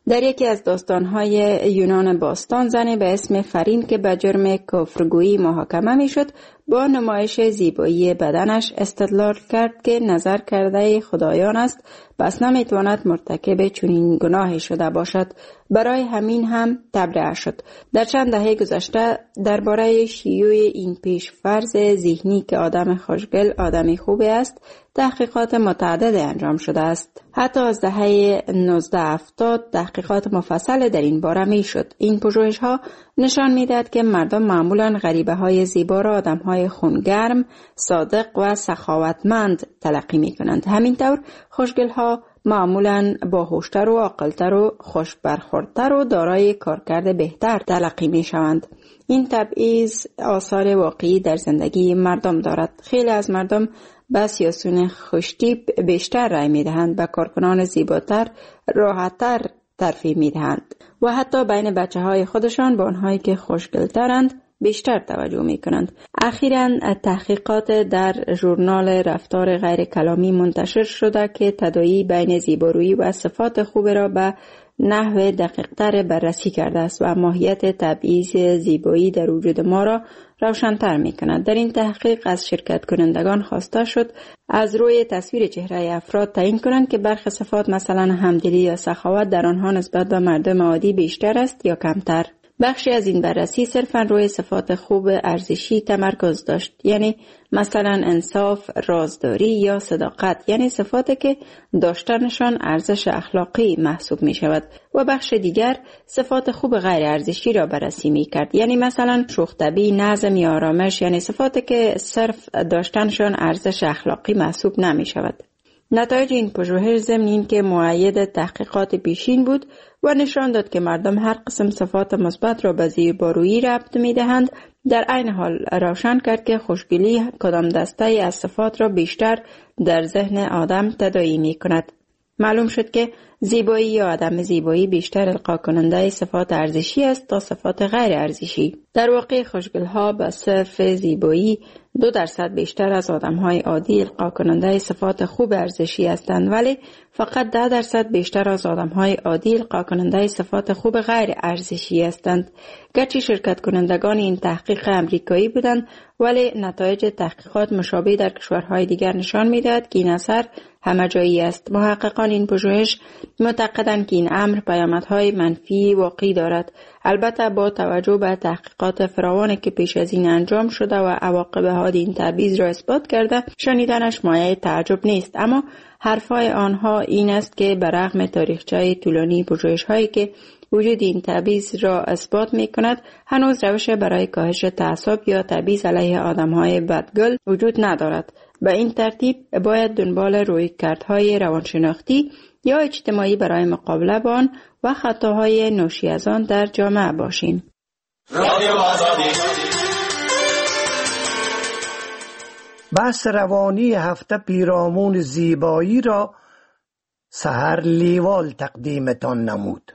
در یکی از داستان‌های یونان باستان زنی به اسم فرین که به جرم کفرگویی محاکمه می‌شد با نمایش زیبایی بدنش استدلال کرد که نظر کرده خدایان است، پس نمیتواند مرتکب چنین گناهی شده باشد. برای همین هم تبرئه شد. در چند دهه گذشته درباره شیوع این پیش فرض ذهنی که آدم خوشگل آدمی خوبی است تحقیقات متعدد انجام شده است. حتی از دهه 1970 تحقیقات مفصل در این باره می شد. این پژوهش‌ها نشان می‌دهد که مردم معمولاً غریبه‌های زیبا را آدم‌های خونگرم، صادق و سخاوتمند تلقی می‌کنند. همینطور خوشگل‌ها معمولاً باهوشتر و عاقل‌تر و خوش برخوردتر و دارای کارکرد بهتر تلقی می‌شوند. این تبعیض آثار واقعی در زندگی مردم دارد. خیلی از مردم به سیاسیون خوشتیپ بیشتر رای می‌دهند، به کارکنان زیباتر راحت‌تر ترفیع می‌دهند و حتی بین بچه‌های خودشان به آنهایی که خوشگل‌ترند بیشتر توجه می‌کنند. اخیراً تحقیقات در ژورنال رفتار غیر کلامی منتشر شده که تداعی بین زیبارویی و صفات خوب را به نحو دقیق‌تر بررسی کرده است و ماهیت تبعیض زیبایی در وجود ما را روشن‌تر می‌کند. در این تحقیق از شرکت کنندگان خواسته شد از روی تصویر چهره افراد تعیین کنند که برخی صفات مثلا همدلی یا سخاوت در آنها نسبت به مردم عادی بیشتر است یا کمتر. بخشی از این بررسی صرفاً روی صفات خوب ارزشی تمرکز داشت، یعنی مثلا انصاف، رازداری یا صداقت، یعنی صفاتی که داشتنشان ارزش اخلاقی محسوب می شود، و بخش دیگر صفات خوب غیر ارزشی را بررسی می کرد، یعنی مثلا شوخ‌طبعی، نظم یا آرامش، یعنی صفاتی که صرف داشتنشان ارزش اخلاقی محسوب نمی شود. نتایج این پژوهش ضمن این که مؤید تحقیقات پیشین بود و نشان داد که مردم هر قسم صفات مثبت را به زیبارویی ربط می‌دهند، در عین حال روشن کرد که خوشگلی کدام دسته از صفات را بیشتر در ذهن آدم تداعی می‌کند. معلوم شد که زیبایی یا عدم زیبایی بیشتر القا کننده صفات ارزشی است تا صفات غیر ارزشی. در واقع خوشگل‌ها به صرف زیبایی 2% بیشتر از آدم‌های عادی القا کننده صفات خوب ارزشی هستند، ولی فقط 10% بیشتر از آدم‌های عادی القا کننده صفات خوب غیر ارزشی هستند. گرچه شرکت کنندگان این تحقیق امریکایی بودند، ولی نتایج تحقیقات مشابه در کشورهای دیگر نشان می‌دهد که این اثر همه جایی است. محققان این پژوهش معتقدند که این امر پیامدهای منفی واقعی دارد. البته با توجه به تحقیقات فراوانی که پیش از این انجام شده و عواقب حاد این تبعیض را اثبات کرده، شنیدنش مایه تعجب نیست، اما حرفای آنها این است که برغم تاریخچه طولانی پژوهش‌هایی که وجود این تبعیض را اثبات می‌کند، هنوز روش برای کاهش تعصب یا تبعیض علیه آدم‌های بدگل وجود ندارد. به این ترتیب باید دنبال رویکردهای روانشناختی یا اجتماعی برای مقابله با آن و خطاهای ناشی از آن در جامعه باشیم. رادیو آزادی. بحث روانی هفته پیرامون زیبایی را سحر لیوال تقدیمتان نمود.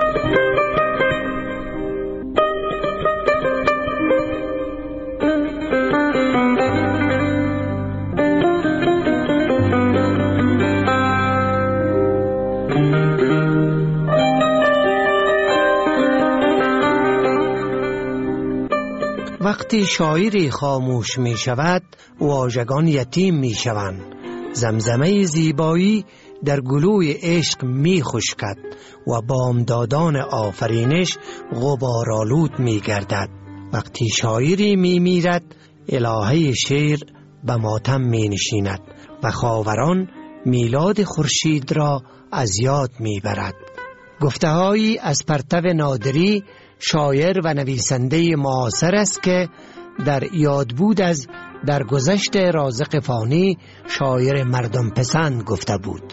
وقتی شاعری خاموش می شود واژگان یتیم می شوند. زمزمه زیبایی در گلوی عشق می خشکد و بامدادان آفرینش غبارآلود می گردد. وقتی شاعری می میرد الهه شعر به ماتم می نشیند و خاوران میلاد خورشید را از یاد می برد. گفته‌هایی از پرتو نادری، شاعر و نویسنده معاصر است که در یاد بود از درگذشت رازق فانی، شاعر مردم پسند گفته بود.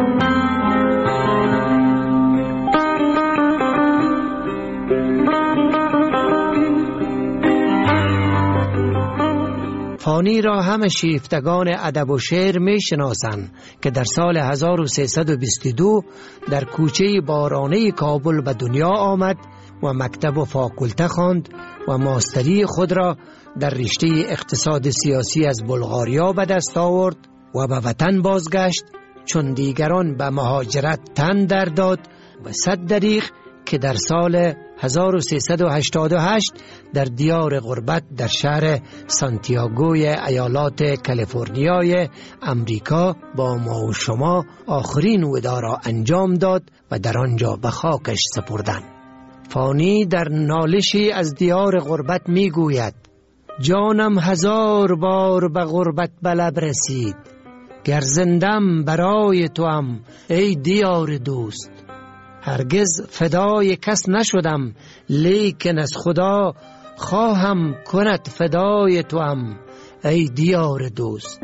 فانی را همه شیفتگان ادب و شعر می شناسند که در سال 1322 در کوچه بارانه کابل به دنیا آمد و مکتب و فاکولته خواند و ماستری خود را در رشته اقتصاد سیاسی از بلغاریا به دست آورد و به وطن بازگشت. چون دیگران به مهاجرت تن در داد، و 100 دریغ که در سال 1388 در دیار غربت در شهر سانتیاگوی ایالات کالیفرنیای امریکا با ما و شما آخرین وداع را انجام داد و در آنجا به خاکش سپردند. فانی در نالشی از دیار غربت می گوید: جانم 1000 بار به غربت به لب رسید، گر زندم برای توام ای دیار دوست. هرگز فدای کس نشدم، لیکن از خدا خواهم کند فدای توام ای دیار دوست.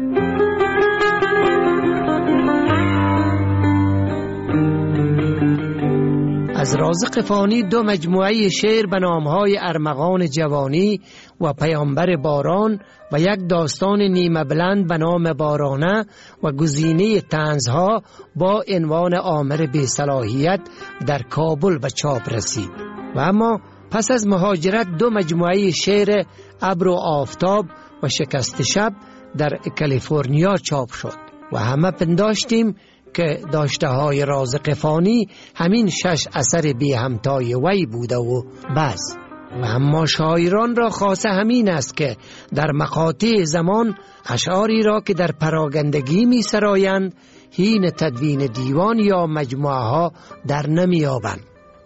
از رازق فانی 2 مجموعه شعر به نامهای ارمغان جوانی و پیامبر باران و 1 داستان نیمه بلند به نام بارانه و گزینه طنزها با عنوان آمر بی‌صلاحیت در کابل به چاپ رسید. و اما پس از مهاجرت 2 مجموعه شعر ابر و آفتاب و شکست شب در کالیفرنیا چاپ شد و همه پنداشتیم که داشته های رازق فانی همین 6 اثر بی همتای وی بوده و بس. و اما شاعران را خاصه همین است که در مقاطع زمان اشعاری را که در پراگندگی می سرایند حین تدوین دیوان یا مجموعه ها در نمی آبند.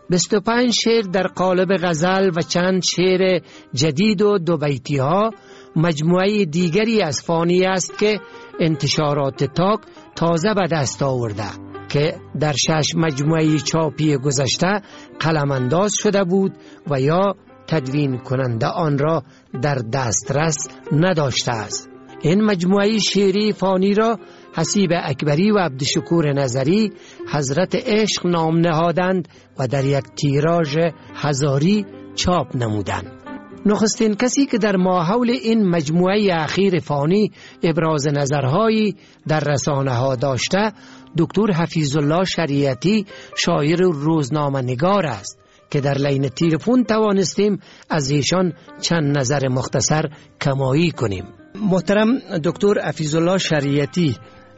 25 شعر در قالب غزل و چند شعر جدید و 2 بیتی ها مجموعه دیگری از فانی است که انتشارات تاک تازه به دست آورده که در 6 مجموعه چاپی گذشته قلم انداز شده بود و یا تدوین کننده آن را در دسترس نداشته است. این مجموعه شعری فانی را حسیب اکبری و عبدالشکور نظری حضرت عشق نام نهادند و در 1 تیراژ 1000 چاپ نمودند. نخستین کسی که در ماحول این مجموعه اخیر فانی ابراز نظرهایی در رسانه ها داشته دکتر حفیظ الله شریعتی شاعر روزنامه نگار است که در لین تلفن توانستیم از ایشان چند نظر مختصر کمایی کنیم. محترم دکتر حفیظ الله شریعتی،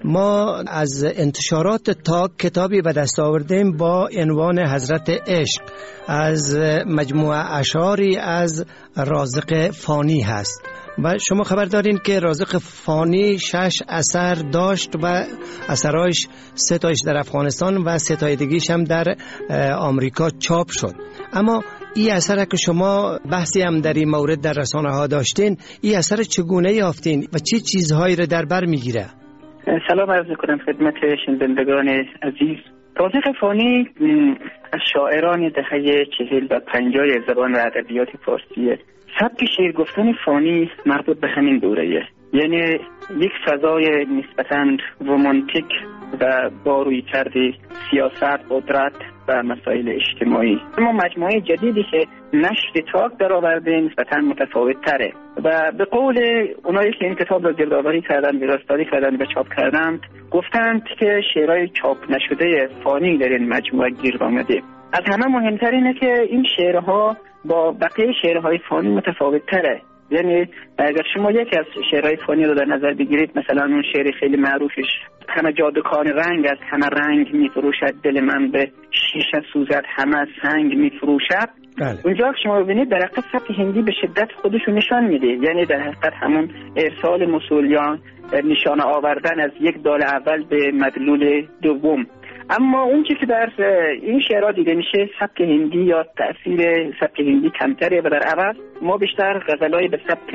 ما از انتشارات تاک کتابی به دست آوردیم با عنوان حضرت عشق از مجموعه اشعاری از رازق فانی هست و شما خبر دارین که رازق فانی 6 اثر داشت و اثرایش 3 تایش در افغانستان و 3 تای دیگیش هم در آمریکا چاپ شد. اما این اثر که شما بحثی هم در این مورد در رسانه ها داشتین، این اثر چگونه یافتین و چه چیزهایی را در بر میگیره؟ سلام عرض میکنم خدمت شنوندگان عزیز. رازق فانی از شاعران دهه 40 و 50 زبان و ادبیات فارسیه. سبک شعر گفتن فانی مربوط به همین دوره‌ایه، یعنی یک فضای نسبتاً رمانتیک و با رویکرد سیاست، قدرت و مسائل اجتماعی. اما مجموعه جدیدی که نشر تاک در آورده نسبتاً متفاوت تره و به قول اونایی که این کتاب را گردآوری کردن، ویراستاری کردن و چاپ کردند، گفتند که شعرهای چاپ نشده فانی در این مجموعه گیر آمده. از همه مهمتر اینه که این شعرها با بقیه شعرهای فانی متفاوت تره. یعنی اگر شما یکی از شعرهای فانی رو در نظر بگیرید، مثلا اون شعر خیلی معروفش همه جادوکان رنگ است، همه رنگ میفروشد دل من به شیشه سوزد، همه سنگ میفروشد. اونجا شما ببینید در حقیقت سبک هندی به شدت خودشو نشان میده، یعنی در حقیقت همون ارسال مسئولیان، نشانه آوردن از یک دال اول به مدلول دوم. اما اون چیزی که در این شعرها دیده میشه سبک هندی یا تأثیر سبک هندی کمتره و در عوض ما بیشتر غزلهای به سبک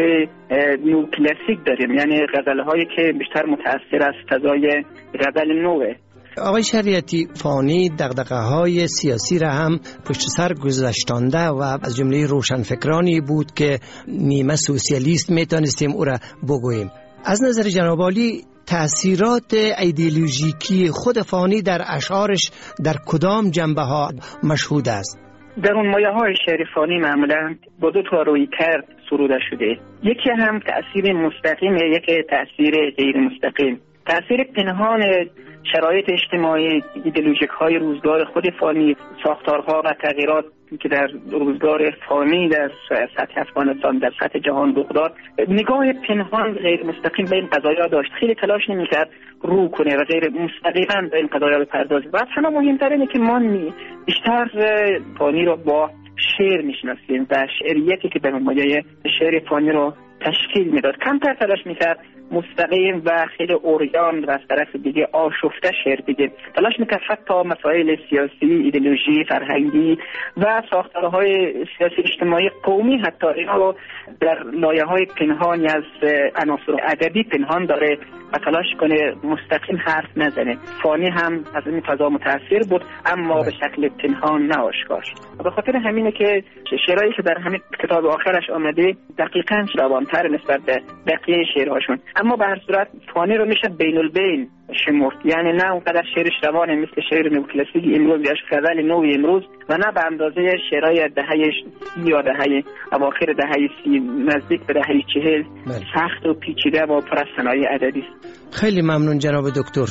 نو کلاسیک داریم، یعنی غزلهایی که بیشتر متأثر از فضای غزل نوه. آقای شریعتی، فانی دغدغه‌های سیاسی را هم پشت سر گذاشتانده و از جمله روشنفکرانی بود که نیمه سوسیالیست میتونستیم او را بگوییم. از نظر جناب عالی تأثیرات ایدئولوژیکی خود فانی در اشعارش در کدام جنبه ها مشهود است؟ در اون مایه های شعر فانی معمولا با 2 تا رویکرد سروده شده. یکی هم تأثیر مستقیم، یکی تأثیر غیر مستقیم. تأثیر پنهان شرایط اجتماعی، ایدئولوژیک های روزگار خود فانی، ساختارها و تغییرات که در روزگار فانی در سطح افغانستان در سطح جهان رخ داد، نگاه پنهان غیر مستقیم به این قضایا داشت. خیلی تلاش نمی‌کرد رو کنه و غیر مستقیما به این قضایا بپردازه. و همه مهمتر اینه که ما بیشتر فانی رو با شعر میشناسیم و شعریتی که به مایه شعر فانی رو تشکیل میداد. کمتر تلاش میکرد مستقیم و خیلی اوریان و از طرف دیگه آشفته شعر بگه. تلاش میکرد حتی مسائل سیاسی، ایدئولوژی، فرهنگی و ساختارهای سیاسی اجتماعی قومی حتی اینا رو در لایه‌های پنهانی از عناصر ادبی پنهان داره و تلاش کنه مستقیم حرف نزنه. فانی هم از این فضا متاثر بود اما به شکل پنهان نه آشکار. به خاطر همینه که شعرهایی که در همین کتاب آخرش آمده دقیقاً روان‌تر نسبت به بقیه شعرهاشون، اما به هر صورت فانی رو میشه بین البین شمرد، یعنی نه اونقدر شعرش روانه مثل شعر نوکلاسیک امروز یا غزل نو امروز و نه به اندازه شعرهای دهه 30 یا دهه اواخر دهه 30 نزدیک به دهه 40 سخت و پیچیده و پر از صنایع ادبی است. خیلی ممنون جناب دکتر.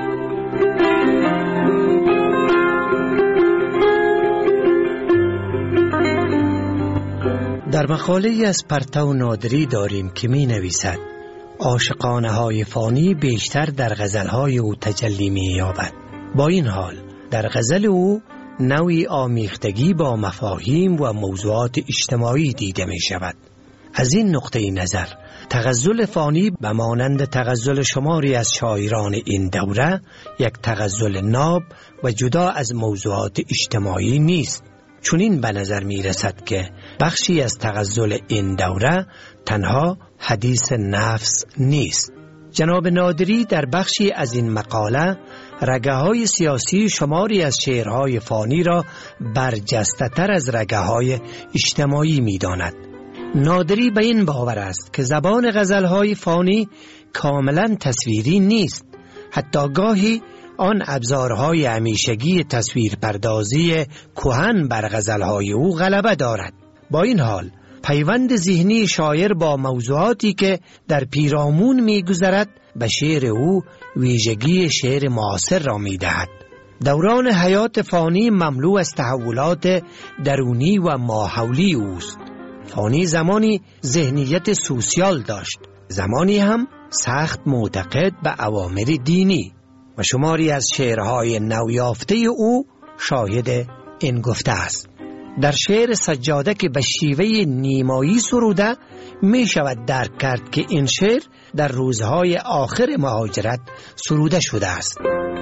در مقاله از پرتو نادری داریم که می نویسد عاشقانه های فانی بیشتر در غزلهای او تجلی می یابد. با این حال در غزل او نوعی آمیختگی با مفاهیم و موضوعات اجتماعی دیده می شود. از این نقطه نظر تغزل فانی به مانند تغزل شماری از شاعران این دوره یک تغزل ناب و جدا از موضوعات اجتماعی نیست. چون این به نظر می رسد که بخشی از تغزل این دوره تنها حدیث نفس نیست. جناب نادری در بخشی از این مقاله رگه های سیاسی شماری از شعرهای فانی را برجسته تر از رگه های اجتماعی می داند. نادری به این باور است که زبان غزلهای فانی کاملا تصویری نیست. حتی گاهی آن ابزارهای همیشگی تصویر پردازی کهن بر غزلهای او غلبه دارد. با این حال پیوند ذهنی شاعر با موضوعاتی که در پیرامون می‌گذرد به شعر او ویژگی شعر معاصر را می‌دهد. دوران حیات فانی مملو از تحولات درونی و ماحولی اوست. فانی زمانی ذهنیت سوسیال داشت، زمانی هم سخت معتقد به اوامر دینی و شماری از شعرهای نویافته او شاهد این گفته است. در شعر سجاده که به شیوه نیمایی سروده می شود درک کرد که این شعر در روزهای آخر مهاجرت سروده شده است.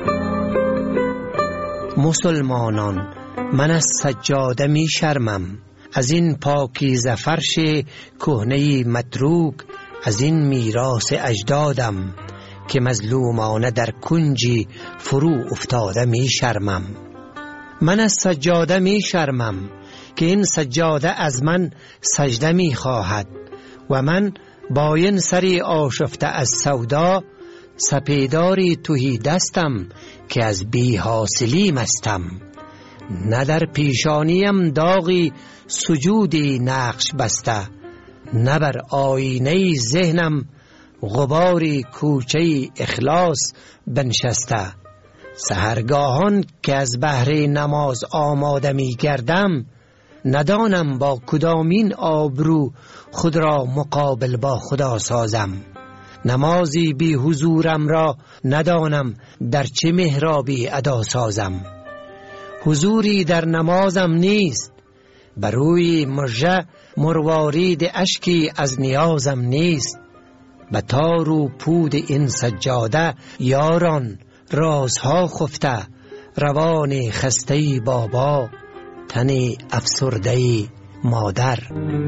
مسلمانان، من از سجاده می شرمم، از این پاکیزه فرش کهنه متروک، از این میراث اجدادم که مظلومانه در کنجی فرو افتاده می شرمم. من از سجاده می شرمم که این سجاده از من سجده می خواهد و من با این سری آشفته از سودا سپیداری تهی دستم که از بی حاصلی مستم. نه در پیشانیم داغی سجودی نقش بسته، نه بر آینه ذهنم غباری کوچه اخلاص بنشسته. سحرگاهان که از بهر نماز آماده می گردم، ندانم با کدامین آبرو خود را مقابل با خدا سازم. نمازی بی حضورم را ندانم در چه محرابی ادا سازم. حضوری در نمازم نیست، بروی مژه مروارید اشکی از نیازم نیست. به تار و پود این سجاده یاران رازها خفته، روان خسته بابا، تن افسرده مادر.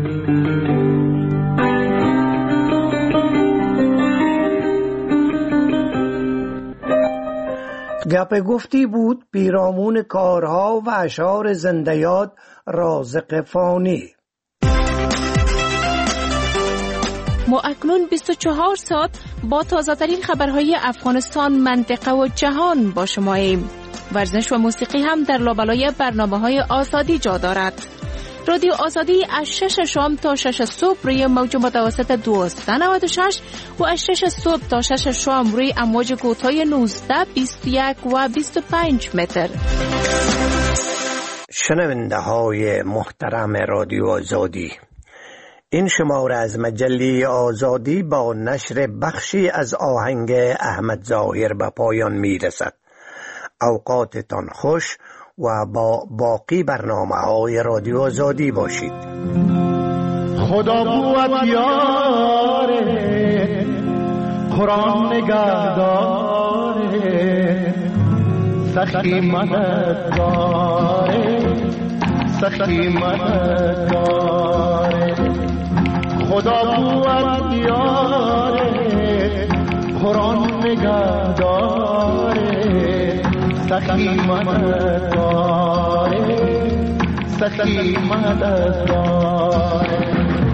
گپ گفتی بود پیرامون کارها و اشعار زنده‌یاد رازق فانی. ما اکنون 24 ساعت با تازه‌ترین خبرهای افغانستان، منطقه و جهان با شماییم. ورزش و موسیقی هم در لابلای برنامه‌های آزادی جا دارد. رادیو آزادی از 6 شام تا 6 صبح روی موج متوسط 1296 و از 6 صبح تا 6 شام روی امواج کوتاه 19، 21 و 25 متر. شنونده های محترم رادیو آزادی، این شماره از مجله آزادی با نشر بخشی از آهنگ احمد ظاهر به پایان می رسد. اوقاتتان خوش و با باقی برنامه های رادیو آزادی باشید. خدا بود یاره، قرآن نگهداره، سخی مددگاره، سخی مددگاره. خدا بود یاره، قرآن نگهداره، سخی مددگاره، سخی مددگاره.